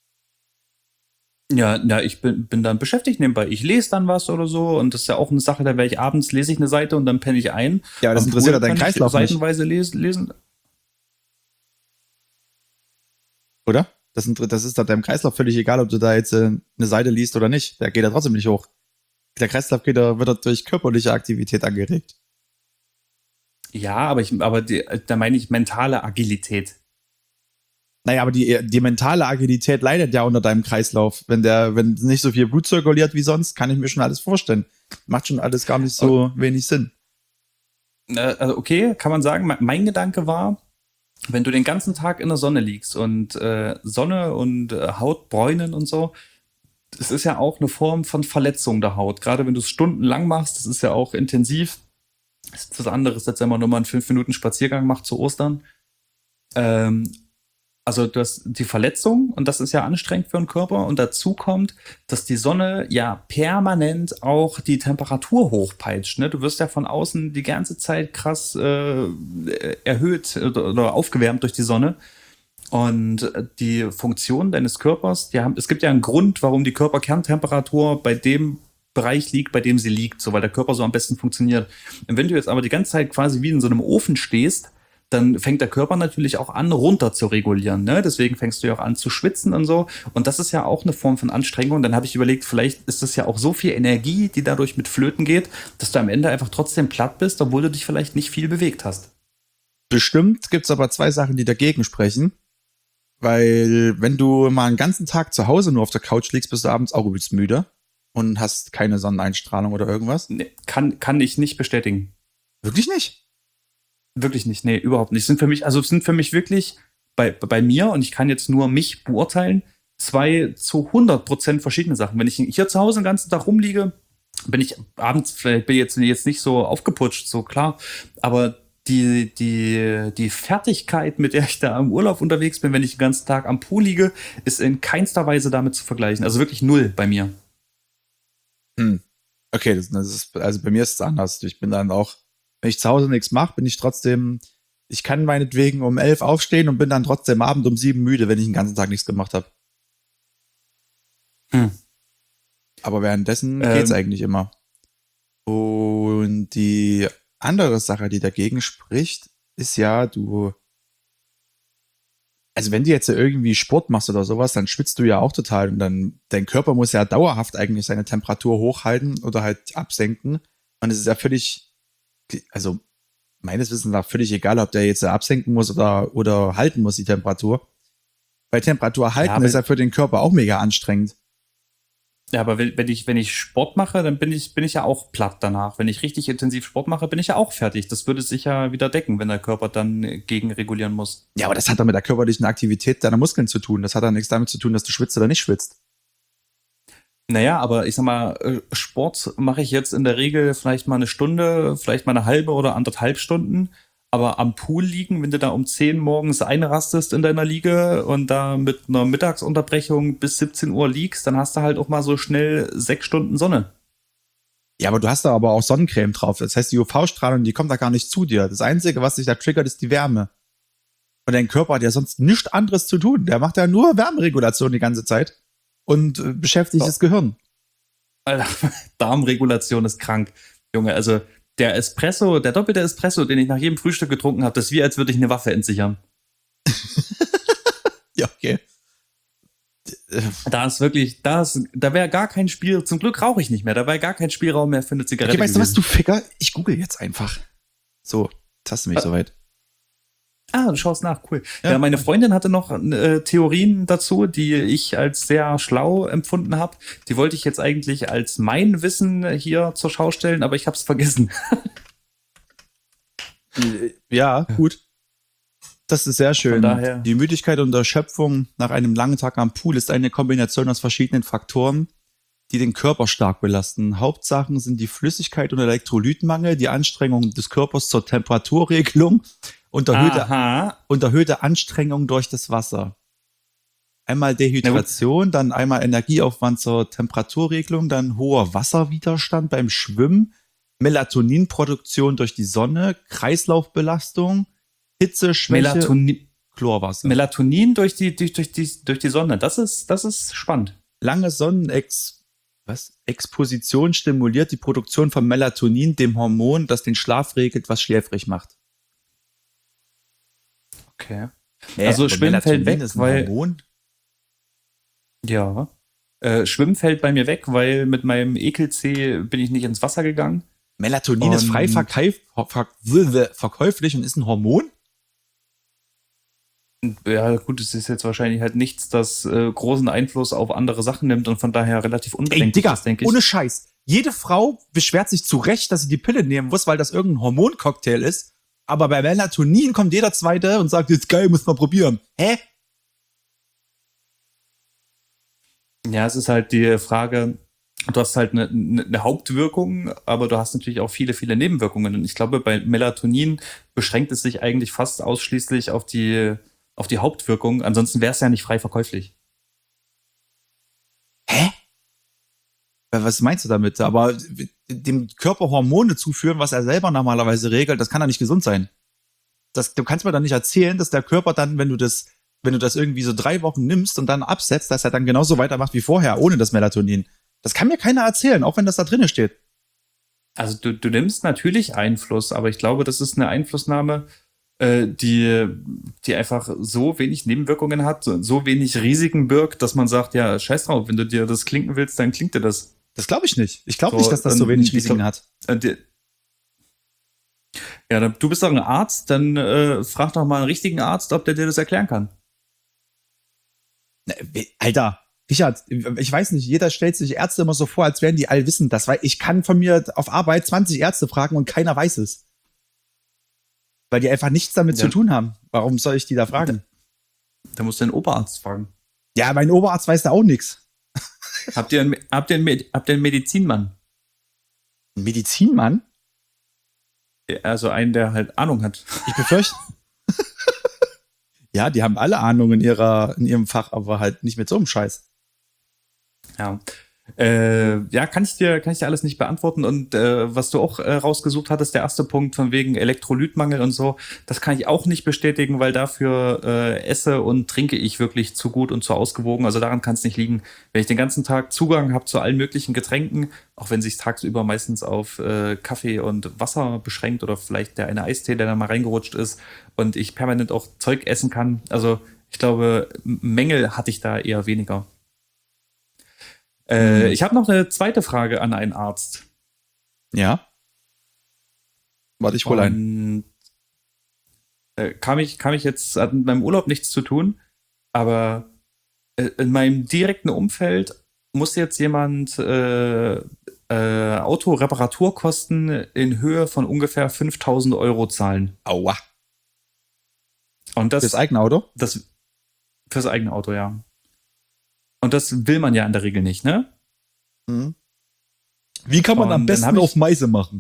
Ja, ja, ich bin, bin dann beschäftigt nebenbei. Ich lese dann was oder so und das ist ja auch eine Sache, da werde ich abends, lese ich eine Seite und dann penne ich ein. Ja, aber das Am interessiert Pool ja deinen kann ich Kreislauf nicht, seitenweise lesen, lesen. oder? Das, inter- das ist doch deinem Kreislauf völlig egal, ob du da jetzt äh, eine Seite liest oder nicht. Der geht ja trotzdem nicht hoch. Der Kreislauf geht da, wird da durch körperliche Aktivität angeregt. Ja, aber ich, aber die, da meine ich mentale Agilität. Naja, aber die, die mentale Agilität leidet ja unter deinem Kreislauf. Wenn der, wenn nicht so viel Blut zirkuliert wie sonst, kann ich mir schon alles vorstellen. Macht schon alles gar nicht so wenig Sinn. Äh, Also okay, kann man sagen, me- mein Gedanke war, wenn du den ganzen Tag in der Sonne liegst und äh, Sonne und äh, Haut bräunen und so, es ist ja auch eine Form von Verletzung der Haut. Gerade wenn du es stundenlang machst, das ist ja auch intensiv. Das ist was anderes, als wenn man nur mal einen fünf Minuten Spaziergang macht zu Ostern. Ähm, also das, die Verletzung, und das ist ja anstrengend für den Körper. Und dazu kommt, dass die Sonne ja permanent auch die Temperatur hochpeitscht. Ne? Du wirst ja von außen die ganze Zeit krass äh, erhöht oder, oder aufgewärmt durch die Sonne. Und die Funktion deines Körpers, die haben, es gibt ja einen Grund, warum die Körperkerntemperatur bei dem Bereich liegt, bei dem sie liegt, so weil der Körper so am besten funktioniert. Und wenn du jetzt aber die ganze Zeit quasi wie in so einem Ofen stehst, dann fängt der Körper natürlich auch an, runter zu regulieren. Ne? Deswegen fängst du ja auch an zu schwitzen und so. Und das ist ja auch eine Form von Anstrengung. Dann habe ich überlegt, vielleicht ist das ja auch so viel Energie, die dadurch mit flöten geht, dass du am Ende einfach trotzdem platt bist, obwohl du dich vielleicht nicht viel bewegt hast. Bestimmt gibt's aber zwei Sachen, die dagegen sprechen. Weil wenn du mal einen ganzen Tag zu Hause nur auf der Couch liegst, bist du abends auch übelst müde und hast keine Sonneneinstrahlung oder irgendwas. Nee, kann, kann ich nicht bestätigen. Wirklich nicht? Wirklich nicht, nee, überhaupt nicht. Sind für mich, also sind für mich wirklich bei, bei mir, und ich kann jetzt nur mich beurteilen, zwei zu hundert Prozent verschiedene Sachen. Wenn ich hier zu Hause den ganzen Tag rumliege, bin ich abends, vielleicht bin ich jetzt, jetzt nicht so aufgeputscht, so klar, aber die, die, die Fertigkeit, mit der ich da im Urlaub unterwegs bin, wenn ich den ganzen Tag am Pool liege, ist in keinster Weise damit zu vergleichen. Also wirklich null bei mir. Hm. Okay, das, das ist, also bei mir ist es anders. Ich bin dann auch, wenn ich zu Hause nichts mache, bin ich trotzdem, ich kann meinetwegen um elf aufstehen und bin dann trotzdem abend um sieben müde, wenn ich den ganzen Tag nichts gemacht habe. Hm. Aber währenddessen Ähm. geht's eigentlich immer. Und die andere Sache, die dagegen spricht, ist ja, du, also wenn du jetzt irgendwie Sport machst oder sowas, dann schwitzt du ja auch total und dann, dein Körper muss ja dauerhaft eigentlich seine Temperatur hochhalten oder halt absenken. Und es ist ja völlig, also meines Wissens nach völlig egal, ob der jetzt absenken muss oder, oder halten muss, die Temperatur. Weil Temperatur halten Ja, ist ja für den Körper auch mega anstrengend. Ja, aber wenn, wenn ich, wenn ich Sport mache, dann bin ich, bin ich ja auch platt danach. Wenn ich richtig intensiv Sport mache, bin ich ja auch fertig. Das würde sich ja wieder decken, wenn der Körper dann gegenregulieren muss. Ja, aber das hat doch mit der körperlichen Aktivität deiner Muskeln zu tun. Das hat dann nichts damit zu tun, dass du schwitzt oder nicht schwitzt. Naja, aber ich sag mal, Sport mache ich jetzt in der Regel vielleicht mal eine Stunde, vielleicht mal eine halbe oder anderthalb Stunden. Aber am Pool liegen, wenn du da um zehn morgens einrastest in deiner Liege und da mit einer Mittagsunterbrechung bis siebzehn Uhr liegst, dann hast du halt auch mal so schnell sechs Stunden Sonne. Ja, aber du hast da aber auch Sonnencreme drauf. Das heißt, die U V-Strahlung, die kommt da gar nicht zu dir. Das Einzige, was dich da triggert, ist die Wärme. Und dein Körper hat ja sonst nichts anderes zu tun. Der macht ja nur Wärmeregulation die ganze Zeit und äh, beschäftigt Ja. das Gehirn. Alter, Darmregulation ist krank, Junge. Also der Espresso, der doppelte Espresso, den ich nach jedem Frühstück getrunken habe, das ist wie, als würde ich eine Waffe entsichern. Ja, okay. Da ist wirklich, da, ist, da wäre gar kein Spiel, zum Glück rauche ich nicht mehr, da wäre gar kein Spielraum mehr für eine Zigarette Okay, weißt du was, gewesen. du Ficker? Ich google jetzt einfach. So, jetzt hast du mich Ah. soweit. Ah, du schaust nach, cool. Ja. Ja, meine Freundin hatte noch äh, Theorien dazu, die ich als sehr schlau empfunden habe. Die wollte ich jetzt eigentlich als mein Wissen hier zur Schau stellen, aber ich habe es vergessen. Ja, gut. Das ist sehr schön. Von daher- Die Müdigkeit und Erschöpfung nach einem langen Tag am Pool ist eine Kombination aus verschiedenen Faktoren, die den Körper stark belasten. Hauptsachen sind die Flüssigkeit und Elektrolytmangel, die Anstrengung des Körpers zur Temperaturregelung und erhöhte, Aha. und erhöhte Anstrengung durch das Wasser. Einmal Dehydration, dann einmal Energieaufwand zur Temperaturregelung, dann hoher Wasserwiderstand beim Schwimmen, Melatoninproduktion durch die Sonne, Kreislaufbelastung, Hitze, Schwäche, Melatonin, Chlorwasser. Melatonin durch die, durch, durch, die, durch die Sonne. Das ist, das ist spannend. Lange Sonnenex was? Exposition stimuliert die Produktion von Melatonin, dem Hormon, das den Schlaf regelt, was schläfrig macht. Okay. Nee, Also aber Schwimmen fällt Melatonin weg, ist ein weil- Hormon? Ja. Äh, Schwimmen fällt bei mir weg, weil mit meinem Ekel-C bin ich nicht ins Wasser gegangen. Melatonin ist Und- frei verkäuf, ver, ver, verkäuflich und ist ein Hormon? Ja, gut, es ist jetzt wahrscheinlich halt nichts, das äh, großen Einfluss auf andere Sachen nimmt und von daher relativ Ey, unbedenklich Digga, ist, denke ich. ohne Scheiß. Jede Frau beschwert sich zu Recht, dass sie die Pille nehmen muss, weil das irgendein Hormoncocktail ist. Aber bei Melatonin kommt jeder Zweite und sagt, jetzt geil, muss man probieren. Hä? Ja, es ist halt die Frage, du hast halt eine, eine Hauptwirkung, aber du hast natürlich auch viele, viele Nebenwirkungen. Und ich glaube, bei Melatonin beschränkt es sich eigentlich fast ausschließlich auf die, auf die Hauptwirkung. Ansonsten wäre es ja nicht frei verkäuflich. Hä? Was meinst du damit? Aber dem Körper Hormone zuführen, was er selber normalerweise regelt, das kann doch nicht gesund sein. Das, du kannst mir doch nicht erzählen, dass der Körper dann, wenn du das, wenn du das irgendwie so drei Wochen nimmst und dann absetzt, dass er dann genauso weitermacht wie vorher, ohne das Melatonin. Das kann mir keiner erzählen, auch wenn das da drinnen steht. Also du, du nimmst natürlich Einfluss, aber ich glaube, das ist eine Einflussnahme, äh, die, die einfach so wenig Nebenwirkungen hat, so, so wenig Risiken birgt, dass man sagt, ja, scheiß drauf, wenn du dir das klinken willst, dann klingt dir das. Das glaube ich nicht. Ich glaube So, nicht, dass das so und wenig ich Risiken glaub- hat. Äh, die, ja, dann- du bist doch ein Arzt, dann äh, frag doch mal einen richtigen Arzt, ob der dir das erklären kann. Ne, wie- Alter, Richard, ich weiß nicht, jeder stellt sich Ärzte immer so vor, als wären die allwissend. Das war, ich kann von mir auf Arbeit zwanzig Ärzte fragen und keiner weiß es. Weil die einfach nichts damit Ja. zu tun haben. Warum soll ich die da fragen? Da musst du den Oberarzt fragen. Ja, mein Oberarzt weiß da auch nichts. Habt ihr einen, habt ihr einen, Med- habt ihr einen Medizinmann? Ein Medizinmann? Also einen, der halt Ahnung hat. Ich befürchte. Ja, die haben alle Ahnung in ihrer, in ihrem Fach, aber halt nicht mit so einem Scheiß. Ja. Äh, ja, kann ich dir, kann ich dir alles nicht beantworten. Und äh, was du auch äh, rausgesucht hattest, der erste Punkt von wegen Elektrolytmangel und so, das kann ich auch nicht bestätigen, weil dafür äh, esse und trinke ich wirklich zu gut und zu ausgewogen. Also daran kann es nicht liegen. Wenn ich den ganzen Tag Zugang habe zu allen möglichen Getränken, auch wenn sich tagsüber meistens auf äh, Kaffee und Wasser beschränkt oder vielleicht der eine Eistee, der da mal reingerutscht ist und ich permanent auch Zeug essen kann. Also ich glaube, M- Mängel hatte ich da eher weniger. Äh, Hm. Ich habe noch eine zweite Frage an einen Arzt. Ja. Warte, ich hol ein. Und äh, kam ich, kam ich jetzt, hat mit meinem Urlaub nichts zu tun, aber äh, in meinem direkten Umfeld muss jetzt jemand äh, äh, Autoreparaturkosten in Höhe von ungefähr fünftausend Euro zahlen. Aua. Und das, Fürs eigene Auto? das fürs eigene Auto, ja. Und das will man ja in der Regel nicht, ne? Mhm. Wie kann man Und am dann besten hab ich- auf Meise machen?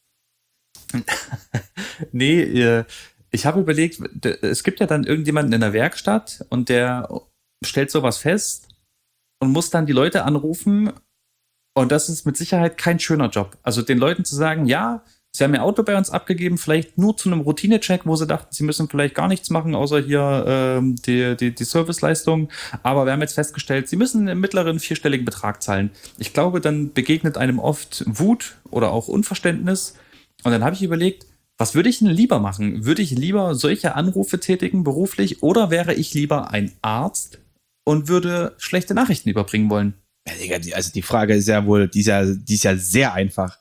Nee, äh, ich habe überlegt, d- es gibt ja dann irgendjemanden in der Werkstatt und der stellt sowas fest und muss dann die Leute anrufen und das ist mit Sicherheit kein schöner Job. Also den Leuten zu sagen, ja, sie haben ihr Auto bei uns abgegeben, vielleicht nur zu einem Routinecheck, wo sie dachten, sie müssen vielleicht gar nichts machen, außer hier ähm, die, die, die Serviceleistung. Aber wir haben jetzt festgestellt, sie müssen einen mittleren vierstelligen Betrag zahlen. Ich glaube, dann begegnet einem oft Wut oder auch Unverständnis. Und dann habe ich überlegt, was würde ich denn lieber machen? Würde ich lieber solche Anrufe tätigen beruflich oder wäre ich lieber ein Arzt und würde schlechte Nachrichten überbringen wollen? Ja, Digga, die, also die Frage ist ja wohl, die ist ja, die ist ja sehr einfach.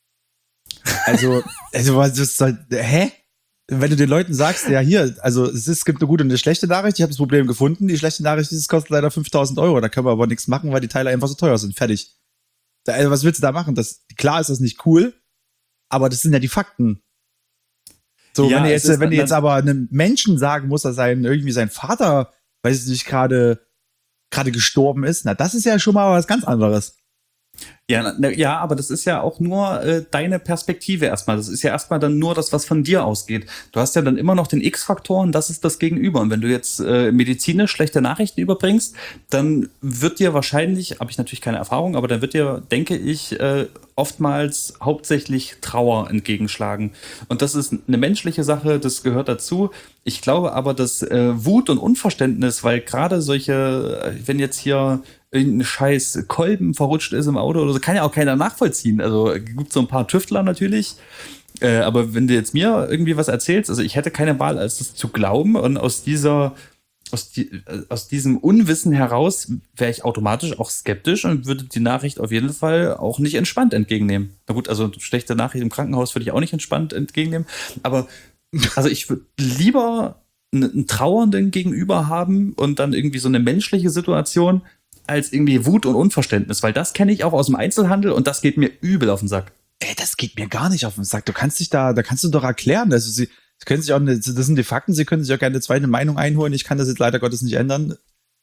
Also, also was ist soll, hä? Wenn du den Leuten sagst, ja hier, also es, ist, es gibt eine gute und eine schlechte Nachricht, ich habe das Problem gefunden, die schlechte Nachricht ist, es kostet leider fünftausend Euro, da können wir aber nichts machen, weil die Teile einfach so teuer sind, fertig. Da, also was willst du da machen? Das, klar ist das nicht cool, aber das sind ja die Fakten. So, Ja, wenn du es jetzt, ist wenn du dann- jetzt aber einem Menschen sagen musst, dass sein, irgendwie sein Vater, weiß ich nicht, gerade, gerade gestorben ist, na, das ist ja schon mal was ganz anderes. Ja, na, ja, aber das ist ja auch nur äh, deine Perspektive erstmal. Das ist ja erstmal dann nur das, was von dir ausgeht. Du hast ja dann immer noch den X-Faktor und das ist das Gegenüber. Und wenn du jetzt äh, medizinisch schlechte Nachrichten überbringst, dann wird dir wahrscheinlich, habe ich natürlich keine Erfahrung, aber dann wird dir, denke ich, äh, oftmals hauptsächlich Trauer entgegenschlagen. Und das ist eine menschliche Sache, das gehört dazu. Ich glaube aber, dass äh, Wut und Unverständnis, weil gerade solche, äh, wenn jetzt hier irgendein scheiß Kolben verrutscht ist im Auto oder so, kann ja auch keiner nachvollziehen. Also gibt so ein paar Tüftler natürlich. Äh, aber wenn du jetzt mir irgendwie was erzählst, also ich hätte keine Wahl, als das zu glauben und aus dieser, aus, die, äh, aus diesem Unwissen heraus wäre ich automatisch auch skeptisch und würde die Nachricht auf jeden Fall auch nicht entspannt entgegennehmen. Na gut, also schlechte Nachricht im Krankenhaus würde ich auch nicht entspannt entgegennehmen. Aber also ich würde lieber einen, einen Trauernden gegenüber haben und dann irgendwie so eine menschliche Situation als irgendwie Wut und Unverständnis, weil das kenne ich auch aus dem Einzelhandel und das geht mir übel auf den Sack. Ey, das geht mir gar nicht auf den Sack. Du kannst dich da, da kannst du doch erklären. Also sie, sie können sich auch, eine, das sind die Fakten, sie können sich auch gerne eine zweite Meinung einholen. Ich kann das jetzt leider Gottes nicht ändern.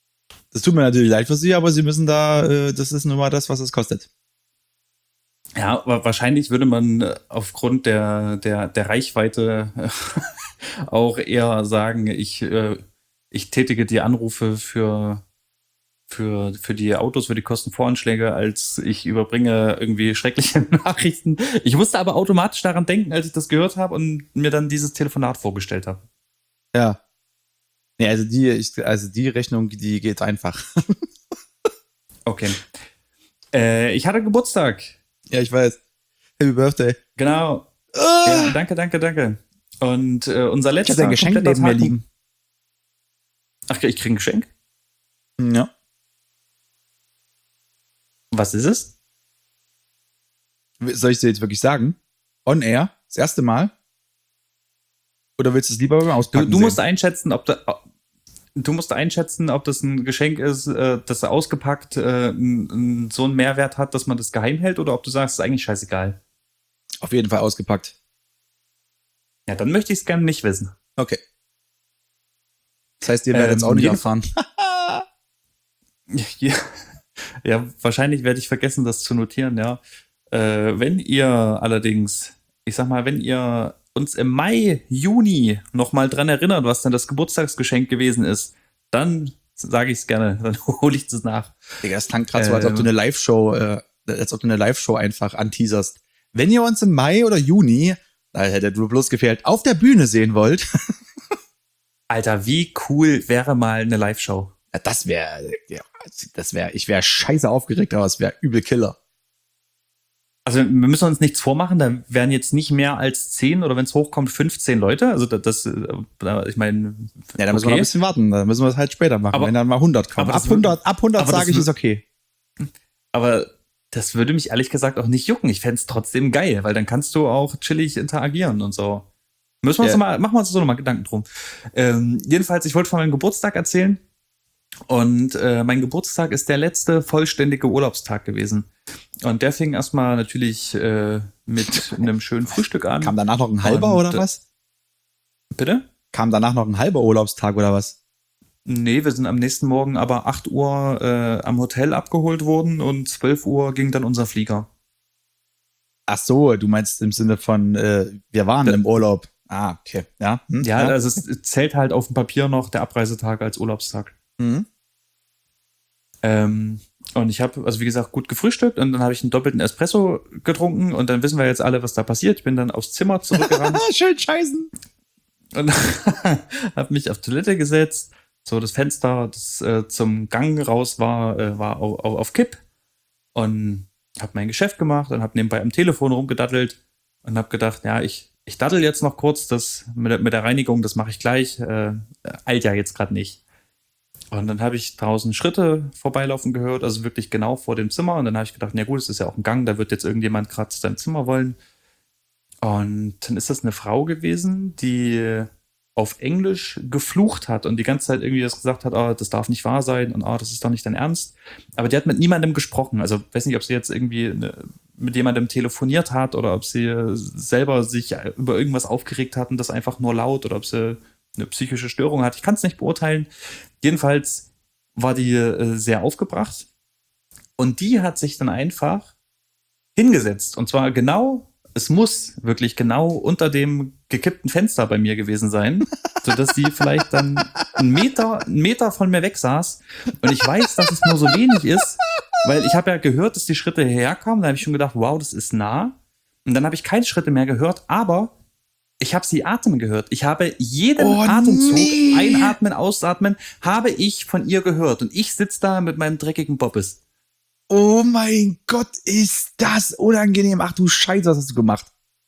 Das tut mir natürlich leid für Sie, aber Sie müssen da, äh, das ist nun mal das, was es kostet. Ja, aber wahrscheinlich würde man äh, aufgrund der, der, der Reichweite äh, auch eher sagen, ich, äh, ich tätige die Anrufe für, für, für die Autos, für die Kostenvoranschläge, als ich überbringe irgendwie schreckliche Nachrichten. Ich musste aber automatisch daran denken, als ich das gehört habe und mir dann dieses Telefonat vorgestellt habe. Ja. Nee, also die, ich, also die Rechnung, die geht einfach. Okay. Äh, ich hatte Geburtstag. Ja, ich weiß. Happy Birthday. Genau. Ah! Ja, danke, danke, danke. Und äh, unser Ich letzter hatte ein Geschenk kompletter neben mir Tag- liegen. Ach, ich krieg ein Geschenk? Ja. Was ist es? Soll ich dir jetzt wirklich sagen? On air? Das erste Mal? Oder willst du es lieber beim Du, Auspacken du sehen? musst einschätzen, ob da, du musst einschätzen, ob das ein Geschenk ist, äh, das ausgepackt äh, n- n- so einen Mehrwert hat, dass man das geheim hält, oder ob du sagst, es ist eigentlich scheißegal. Auf jeden Fall ausgepackt. Ja, dann möchte ich es gerne nicht wissen. Okay. Das heißt, ihr werdet Ähm, es auch nicht jeden- erfahren. Ja, ja, wahrscheinlich werde ich vergessen, das zu notieren, ja. Äh, wenn ihr allerdings, ich sag mal, wenn ihr uns im Mai, Juni nochmal dran erinnert, was denn das Geburtstagsgeschenk gewesen ist, dann sage ich es gerne, dann hole ich das nach. Digga, das klingt gerade so, als ob du Ähm. eine Live-Show, äh, als ob du eine Live-Show einfach anteaserst. Wenn ihr uns im Mai oder Juni, da hätte du bloß gefehlt, auf der Bühne sehen wollt, Alter, wie cool wäre mal eine Live-Show? ja, das wäre, ja, das wäre, ich wäre scheiße aufgeregt, aber es wäre übel Killer. Also wir müssen uns nichts vormachen, da wären jetzt nicht mehr als zehn oder wenn es hochkommt, fünfzehn Leute. Also das, das äh, ich meine, Ja, da müssen wir noch ein bisschen warten, da müssen wir es halt später machen, Aber- wenn dann mal hundert kommen. aber Ab das hundert, ab hundert aber das sage ich, wür- ist okay. Aber das würde mich ehrlich gesagt auch nicht jucken. Ich fände es trotzdem geil, weil dann kannst du auch chillig interagieren und so. Müssen wir uns Ja. mal, machen wir uns so nochmal Gedanken drum. Ähm, jedenfalls, ich wollte von meinem Geburtstag erzählen. Und äh, mein Geburtstag ist der letzte vollständige Urlaubstag gewesen. Und der fing erstmal natürlich äh, mit einem schönen Frühstück an. Kam danach noch ein halber Und, oder äh, was? Bitte? Kam danach noch ein halber Urlaubstag oder was? Nee, wir sind am nächsten Morgen aber acht Uhr äh, am Hotel abgeholt worden und zwölf Uhr ging dann unser Flieger. Ach so, du meinst im Sinne von, äh, wir waren Da- im Urlaub. Ah, okay. Ja, hm, Ja, also es zählt halt auf dem Papier noch der Abreisetag als Urlaubstag. Mhm. Ähm, und ich habe, also wie gesagt, gut gefrühstückt und dann habe ich einen doppelten Espresso getrunken und dann wissen wir jetzt alle, was da passiert. Ich bin dann aufs Zimmer zurückgerannt Ah, schön scheißen. und habe mich auf Toilette gesetzt. So, das Fenster, das äh, zum Gang raus war, äh, war auf, auf, auf Kipp und habe mein Geschäft gemacht und habe nebenbei am Telefon rumgedattelt und habe gedacht, ja, ich, ich dattel jetzt noch kurz, das mit der, mit der Reinigung, das mache ich gleich, äh, eilt ja jetzt gerade nicht. Und dann habe ich draußen Schritte vorbeilaufen gehört, also wirklich genau vor dem Zimmer. Und dann habe ich gedacht, na gut, es ist ja auch ein Gang, da wird jetzt irgendjemand gerade zu seinem Zimmer wollen. Und dann ist das eine Frau gewesen, die auf Englisch geflucht hat und die ganze Zeit irgendwie das gesagt hat, oh, das darf nicht wahr sein und oh, das ist doch nicht dein Ernst. Aber die hat mit niemandem gesprochen. Also weiß nicht, ob sie jetzt irgendwie eine, mit jemandem telefoniert hat oder ob sie selber sich über irgendwas aufgeregt hat und das einfach nur laut oder ob sie eine psychische Störung hat. Ich kann es nicht beurteilen. Jedenfalls war die äh, sehr aufgebracht und die hat sich dann einfach hingesetzt und zwar genau, es muss wirklich genau unter dem gekippten Fenster bei mir gewesen sein, sodass die vielleicht dann einen Meter, einen Meter von mir weg saß und ich weiß, dass es nur so wenig ist, weil ich habe ja gehört, dass die Schritte hierher kamen, da habe ich schon gedacht, wow, das ist nah und dann habe ich keine Schritte mehr gehört, aber ich habe sie atmen gehört. Ich habe jeden Oh, Atemzug, nee. einatmen, ausatmen, habe ich von ihr gehört. Und ich sitze da mit meinem dreckigen Bobbes. Oh mein Gott, ist das unangenehm. Ach du Scheiße, was hast du gemacht?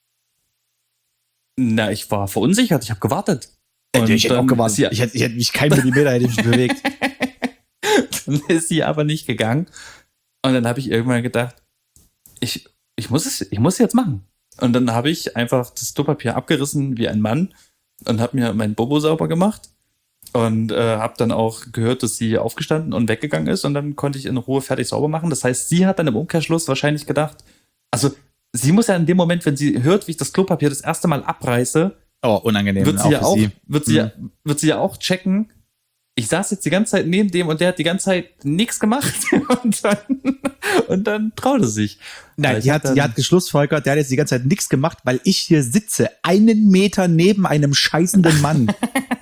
Na, ich war verunsichert, ich habe gewartet. Und Und ich hätte auch dann gewartet. ist sie- Ich hätte, ich hätte mich kein Millimeter hätte ich mich bewegt. Dann ist sie aber nicht gegangen. Und dann habe ich irgendwann gedacht, ich, ich, muss es, ich muss es jetzt machen. Und dann habe ich einfach das Klopapier abgerissen wie ein Mann und habe mir meinen Bobo sauber gemacht. Und äh, habe dann auch gehört, dass sie aufgestanden und weggegangen ist. Und dann konnte ich in Ruhe fertig sauber machen. Das heißt, sie hat dann im Umkehrschluss wahrscheinlich gedacht, also sie muss ja in dem Moment, wenn sie hört, wie ich das Klopapier das erste Mal abreiße, Oh, unangenehm. wird sie ja für auch, sie. wird sie ja, wird sie ja auch checken, ich saß jetzt die ganze Zeit neben dem und der hat die ganze Zeit nichts gemacht und dann, und dann traut er sich. Nein, die hat, die hat geschlussfolgert, der hat jetzt die ganze Zeit nichts gemacht, weil ich hier sitze, einen Meter neben einem scheißenden Mann.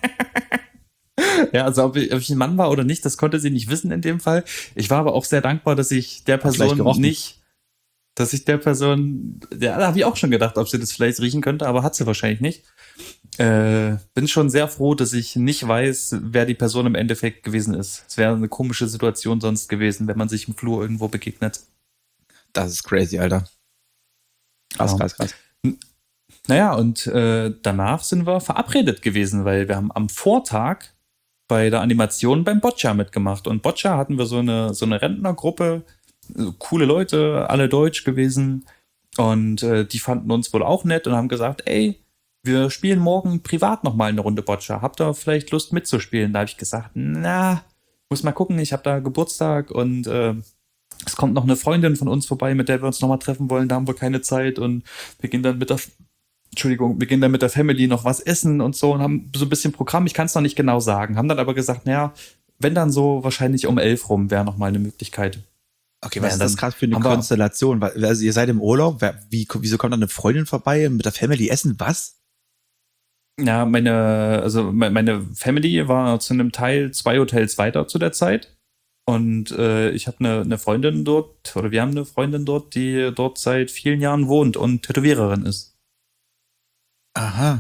Ja, also ob ich, ob ich ein Mann war oder nicht, das konnte sie nicht wissen in dem Fall. Ich war aber auch sehr dankbar, dass ich der Person nicht, dass ich der Person, ja, da habe ich auch schon gedacht, ob sie das vielleicht riechen könnte, aber hat sie wahrscheinlich nicht. Äh, bin schon sehr froh, dass ich nicht weiß, wer die Person im Endeffekt gewesen ist. Es wäre eine komische Situation sonst gewesen, wenn man sich im Flur irgendwo begegnet. Das ist crazy, Alter. Krass, Genau. krass, krass. Naja, und äh, danach sind wir verabredet gewesen, weil wir haben am Vortag bei der Animation beim Boccia mitgemacht. Und Boccia hatten wir so eine, so eine Rentnergruppe, so coole Leute, alle deutsch gewesen. Und äh, die fanden uns wohl auch nett und haben gesagt, ey, wir spielen morgen privat nochmal eine Runde Boccia. Habt ihr vielleicht Lust mitzuspielen? Da habe ich gesagt, na, muss mal gucken, ich habe da Geburtstag und äh, es kommt noch eine Freundin von uns vorbei, mit der wir uns nochmal treffen wollen. Da haben wir keine Zeit und wir gehen dann mit der Entschuldigung, wir gehen dann mit der Family noch was essen und so und haben so ein bisschen Programm. Ich kann es noch nicht genau sagen. Haben dann aber gesagt, naja, wenn dann so wahrscheinlich um elf rum wäre nochmal eine Möglichkeit. Okay, was Ja, ist das dann gerade für eine haben wir- Konstellation? Weil- Also ihr seid im Urlaub, wer, wie, wieso kommt da eine Freundin vorbei mit der Family essen? Was? Ja, meine, also me- meine Family war zu einem Teil zwei Hotels weiter zu der Zeit. Und äh, ich habe eine, eine Freundin dort, oder wir haben eine Freundin dort, die dort seit vielen Jahren wohnt und Tätowiererin ist. Aha.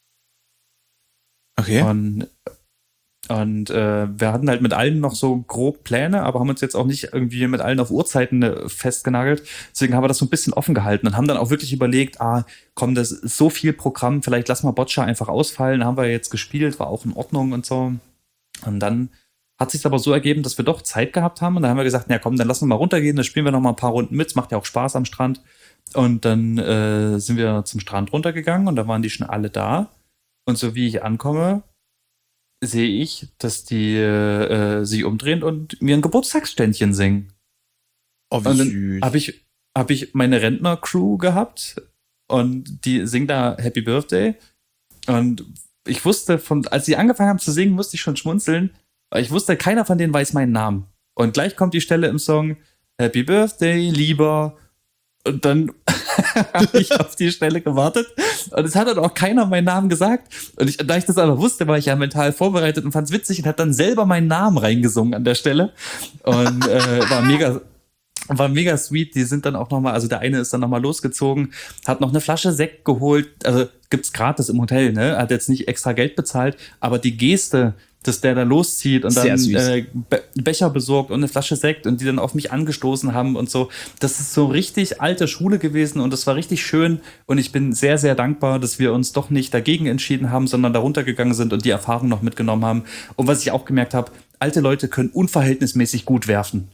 Okay. Und, und äh, wir hatten halt mit allen noch so grob Pläne, aber haben uns jetzt auch nicht irgendwie mit allen auf Uhrzeiten äh, festgenagelt. Deswegen haben wir das so ein bisschen offen gehalten und haben dann auch wirklich überlegt, ah, komm, das ist so viel Programm, vielleicht lass mal Boccia einfach ausfallen. Haben wir jetzt gespielt, war auch in Ordnung und so. Und dann hat sich aber so ergeben, dass wir doch Zeit gehabt haben. Und dann haben wir gesagt, na komm, dann lass uns mal runtergehen, dann spielen wir noch mal ein paar Runden mit. Es macht ja auch Spaß am Strand. Und dann äh, sind wir zum Strand runtergegangen und da waren die schon alle da. Und so wie ich ankomme, sehe ich, dass die äh, sich umdrehen und mir ein Geburtstagsständchen singen. Oh, wie Und dann süß. habe ich, hab ich meine Rentner-Crew gehabt und die singen da Happy Birthday. Und ich wusste, von, als sie angefangen haben zu singen, musste ich schon schmunzeln, weil ich wusste, keiner von denen weiß meinen Namen. Und gleich kommt die Stelle im Song Happy Birthday, lieber. Und dann habe ich auf die Stelle gewartet. Und es hat dann auch keiner meinen Namen gesagt. Und ich, da ich das aber wusste, war ich ja mental vorbereitet und fand es witzig und hat dann selber meinen Namen reingesungen an der Stelle. Und äh, war mega, war mega sweet. Die sind dann auch nochmal, also der eine ist dann nochmal losgezogen, hat noch eine Flasche Sekt geholt. Also gibt's gratis im Hotel, ne? Hat jetzt nicht extra Geld bezahlt, aber die Geste, dass der da loszieht und Sehr dann süß. äh, Be- Becher besorgt und eine Flasche Sekt und die dann auf mich angestoßen haben und so. Das ist so richtig alte Schule gewesen und das war richtig schön und ich bin sehr, sehr dankbar, dass wir uns doch nicht dagegen entschieden haben, sondern darunter gegangen sind und die Erfahrung noch mitgenommen haben. Und was ich auch gemerkt habe, alte Leute können unverhältnismäßig gut werfen.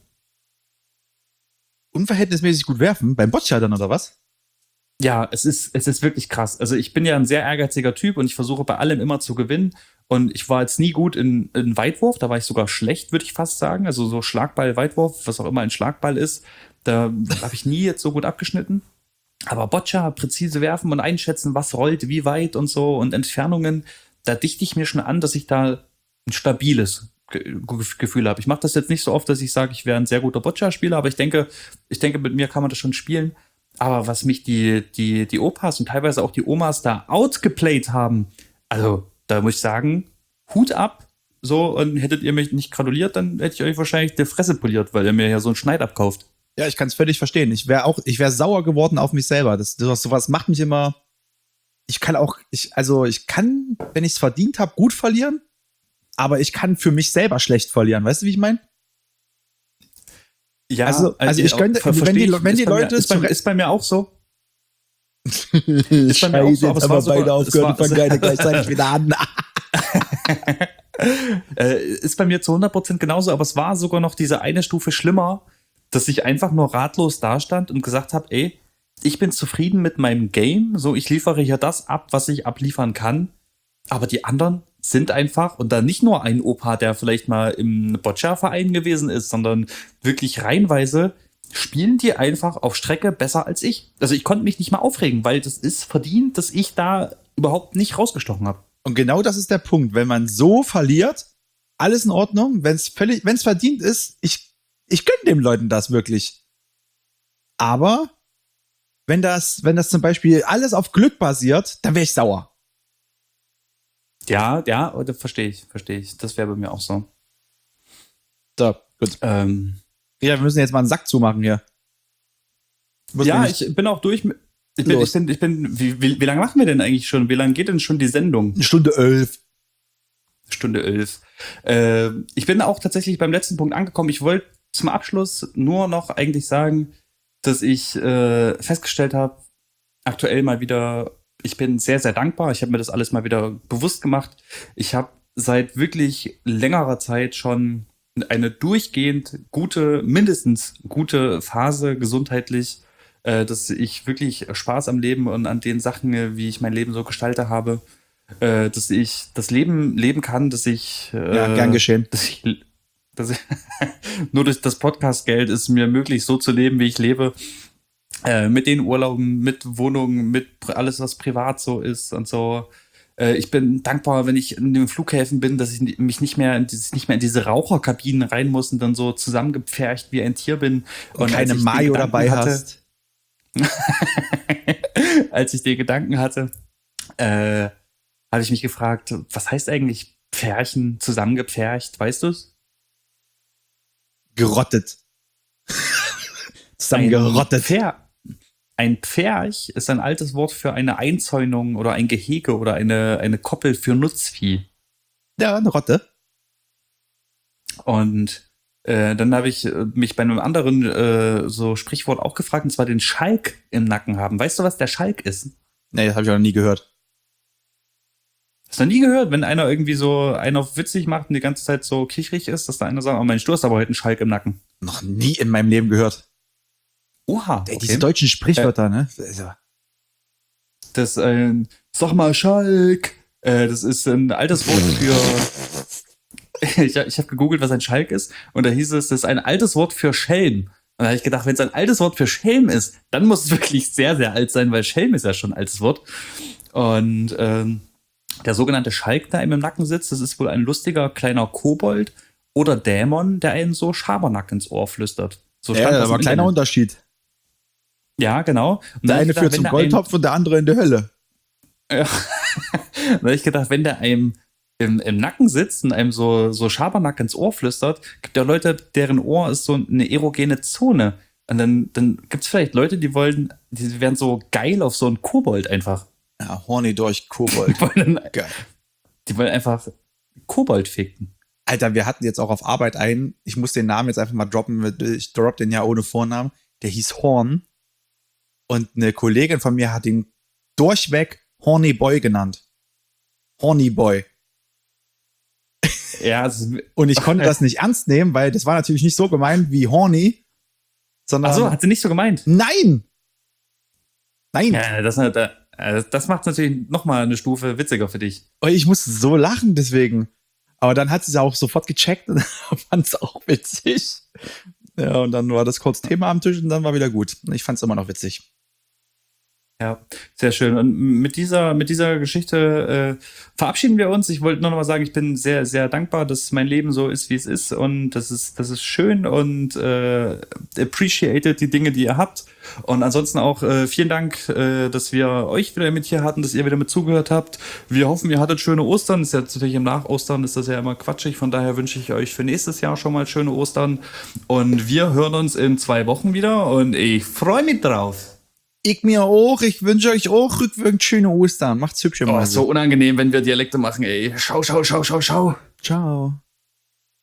Unverhältnismäßig gut werfen? Beim Boccia dann, oder was? Ja, es ist, es ist wirklich krass. Also ich bin ja ein sehr ehrgeiziger Typ und ich versuche bei allem immer zu gewinnen. Und ich war jetzt nie gut in, in Weitwurf, da war ich sogar schlecht, würde ich fast sagen. Also so Schlagball, Weitwurf, was auch immer ein Schlagball ist, da habe ich nie jetzt so gut abgeschnitten. Aber Boccia, präzise werfen und einschätzen, was rollt, wie weit und so und Entfernungen, da dichte ich mir schon an, dass ich da ein stabiles Ge- Gefühl habe. Ich mache das jetzt nicht so oft, dass ich sage, ich wäre ein sehr guter Boccia-Spieler, aber ich denke, ich denke, mit mir kann man das schon spielen. Aber was mich die, die, die Opas und teilweise auch die Omas da outgeplayed haben, also da muss ich sagen, Hut ab. So, und hättet ihr mich nicht gratuliert, dann hätte ich euch wahrscheinlich die Fresse poliert, weil ihr mir ja so einen Schneid abkauft. Ja, ich kann es völlig verstehen. Ich wäre auch, ich wäre sauer geworden auf mich selber. Das, das sowas macht mich immer. Ich kann auch, ich, also ich kann, wenn ich es verdient habe, gut verlieren, aber ich kann für mich selber schlecht verlieren. Weißt du, wie ich meine? Ja, Also- also ich könnte- ver- wenn die- versteh ich. wenn die Ist bei mir- Leute ist bei, zu- ist bei mir auch so. Ist bei mir auch so, aber es war sogar- beide es aufgehört war- und fangen beide gleichzeitig wieder an. Äh, ist bei mir zu hundert Prozent genauso, aber es war sogar noch diese eine Stufe schlimmer, dass ich einfach nur ratlos dastand und gesagt habe, ey, ich bin zufrieden mit meinem Game, so ich liefere hier das ab, was ich abliefern kann, aber die anderen sind einfach, und da nicht nur ein Opa, der vielleicht mal im Boccia-Verein gewesen ist, sondern wirklich reihenweise spielen die einfach auf Strecke besser als ich. Also ich konnte mich nicht mal aufregen, weil das ist verdient, dass ich da überhaupt nicht rausgestochen habe. Und genau das ist der Punkt. Wenn man so verliert, alles in Ordnung, wenn es völlig, wenn es verdient ist, ich, ich gönne den Leuten das wirklich. Aber wenn das, wenn das zum Beispiel alles auf Glück basiert, dann wäre ich sauer. Ja, ja, das verstehe ich, verstehe ich. Das wäre bei mir auch so. So, gut. Ähm, Ja, wir müssen jetzt mal einen Sack zumachen hier. Muss ja, mir nicht- ich bin auch durch. mit- Ich bin, Los. ich bin, ich bin wie, wie, wie lange machen wir denn eigentlich schon? Wie lange geht denn schon die Sendung? Eine Stunde elf. Stunde elf. Äh, ich bin auch tatsächlich beim letzten Punkt angekommen. Ich wollte zum Abschluss nur noch eigentlich sagen, dass ich äh, festgestellt habe, aktuell mal wieder, ich bin sehr, sehr dankbar. Ich habe mir das alles mal wieder bewusst gemacht. Ich habe seit wirklich längerer Zeit schon eine durchgehend gute, mindestens gute Phase gesundheitlich, äh, dass ich wirklich Spaß am Leben und an den Sachen, äh, wie ich mein Leben so gestalte habe, äh, dass ich das Leben leben kann, dass ich, äh, Ja, gern geschehen. dass ich, dass ich nur durch das Podcast-Geld ist mir möglich, so zu leben, wie ich lebe. Äh, mit den Urlauben, mit Wohnungen, mit alles, was privat so ist und so. Äh, ich bin dankbar, wenn ich in den Flughäfen bin, dass ich mich nicht mehr in, dieses, nicht mehr in diese Raucherkabinen rein muss und dann so zusammengepfercht wie ein Tier bin. Und als keine ich den Mayo Gedanken dabei hatte, hast. als ich den Gedanken hatte, äh, habe ich mich gefragt, was heißt eigentlich Pferchen, zusammengepfercht, weißt du's? Gerottet. Zusammen gerottet. Pfer ein Pferch ist ein altes Wort für eine Einzäunung oder ein Gehege oder eine, eine Koppel für Nutzvieh. Ja, eine Rotte. Und äh, dann habe ich äh, mich bei einem anderen äh, so Sprichwort auch gefragt, und zwar den Schalk im Nacken haben. Weißt du, was der Schalk ist? Nee, das habe ich auch noch nie gehört. Hast du noch nie gehört, wenn einer irgendwie so einen auf witzig macht und die ganze Zeit so kichrig ist, dass da einer sagt, oh Mensch, du hast aber heute einen Schalk im Nacken. Noch nie in meinem Leben gehört. Oha, Ey, okay. diese deutschen Sprichwörter, ne? Also, Das, äh, sag mal Schalk, äh, das ist ein altes Wort für, ich, ich habe gegoogelt, was ein Schalk ist, und da hieß es, das ist ein altes Wort für Schelm. Und da habe ich gedacht, wenn es ein altes Wort für Schelm ist, dann muss es wirklich sehr, sehr alt sein, weil Schelm ist ja schon ein altes Wort. Und ähm, der sogenannte Schalk, der einem im Nacken sitzt, das ist wohl ein lustiger kleiner Kobold oder Dämon, der einem so Schabernack ins Ohr flüstert. So ja, stand das aber im ein kleiner Internet. Unterschied. Ja, genau. Und Der dann hab eine ich gedacht, führt wenn zum der Goldtopf und der andere in der Hölle. Ja. Da habe ich gedacht, wenn der einem im, im Nacken sitzt und einem so, so Schabernack ins Ohr flüstert, gibt ja Leute, deren Ohr ist so eine erogene Zone. Und dann, dann gibt es vielleicht Leute, die wollen, die werden so geil auf so einen Kobold einfach. Ja, horny durch Kobold. Die wollen, Geil. die wollen einfach Kobold ficken. Alter, wir hatten jetzt auch auf Arbeit einen, ich muss den Namen jetzt einfach mal droppen, ich drop den ja ohne Vornamen, der hieß Horn. Und eine Kollegin von mir hat ihn durchweg Horny Boy genannt. Horny Boy. Ja, also, Und ich konnte das nicht ernst nehmen, weil das war natürlich nicht so gemeint wie horny, sondern ach so, hat sie nicht so gemeint. nein! Nein! Ja, das, das, das macht natürlich nochmal eine Stufe witziger für dich. Und ich musste so lachen deswegen. Aber dann hat sie es auch sofort gecheckt und fand es auch witzig. Ja, und dann war das kurz Thema am Tisch und dann war wieder gut. Ich fand es immer noch witzig. Ja, sehr schön. Und mit dieser, mit dieser Geschichte äh, verabschieden wir uns. Ich wollte nur noch mal sagen, ich bin sehr, sehr dankbar, dass mein Leben so ist, wie es ist. Und das ist, das ist schön und äh, appreciated die Dinge, die ihr habt. Und ansonsten auch äh, vielen Dank, äh, dass wir euch wieder mit hier hatten, dass ihr wieder mit zugehört habt. Wir hoffen, ihr hattet schöne Ostern. Ist ja natürlich im Nach-Ostern ist das ja immer quatschig. Von daher wünsche ich euch für nächstes Jahr schon mal schöne Ostern. Und wir hören uns in zwei Wochen wieder. Und ich freue mich drauf. Ich mir auch. Ich wünsche euch auch rückwirkend schöne Ostern. Macht's hübsch, Oh, mal. ist so unangenehm, wenn wir Dialekte machen, ey. Schau, schau, schau, schau, schau. Ciao.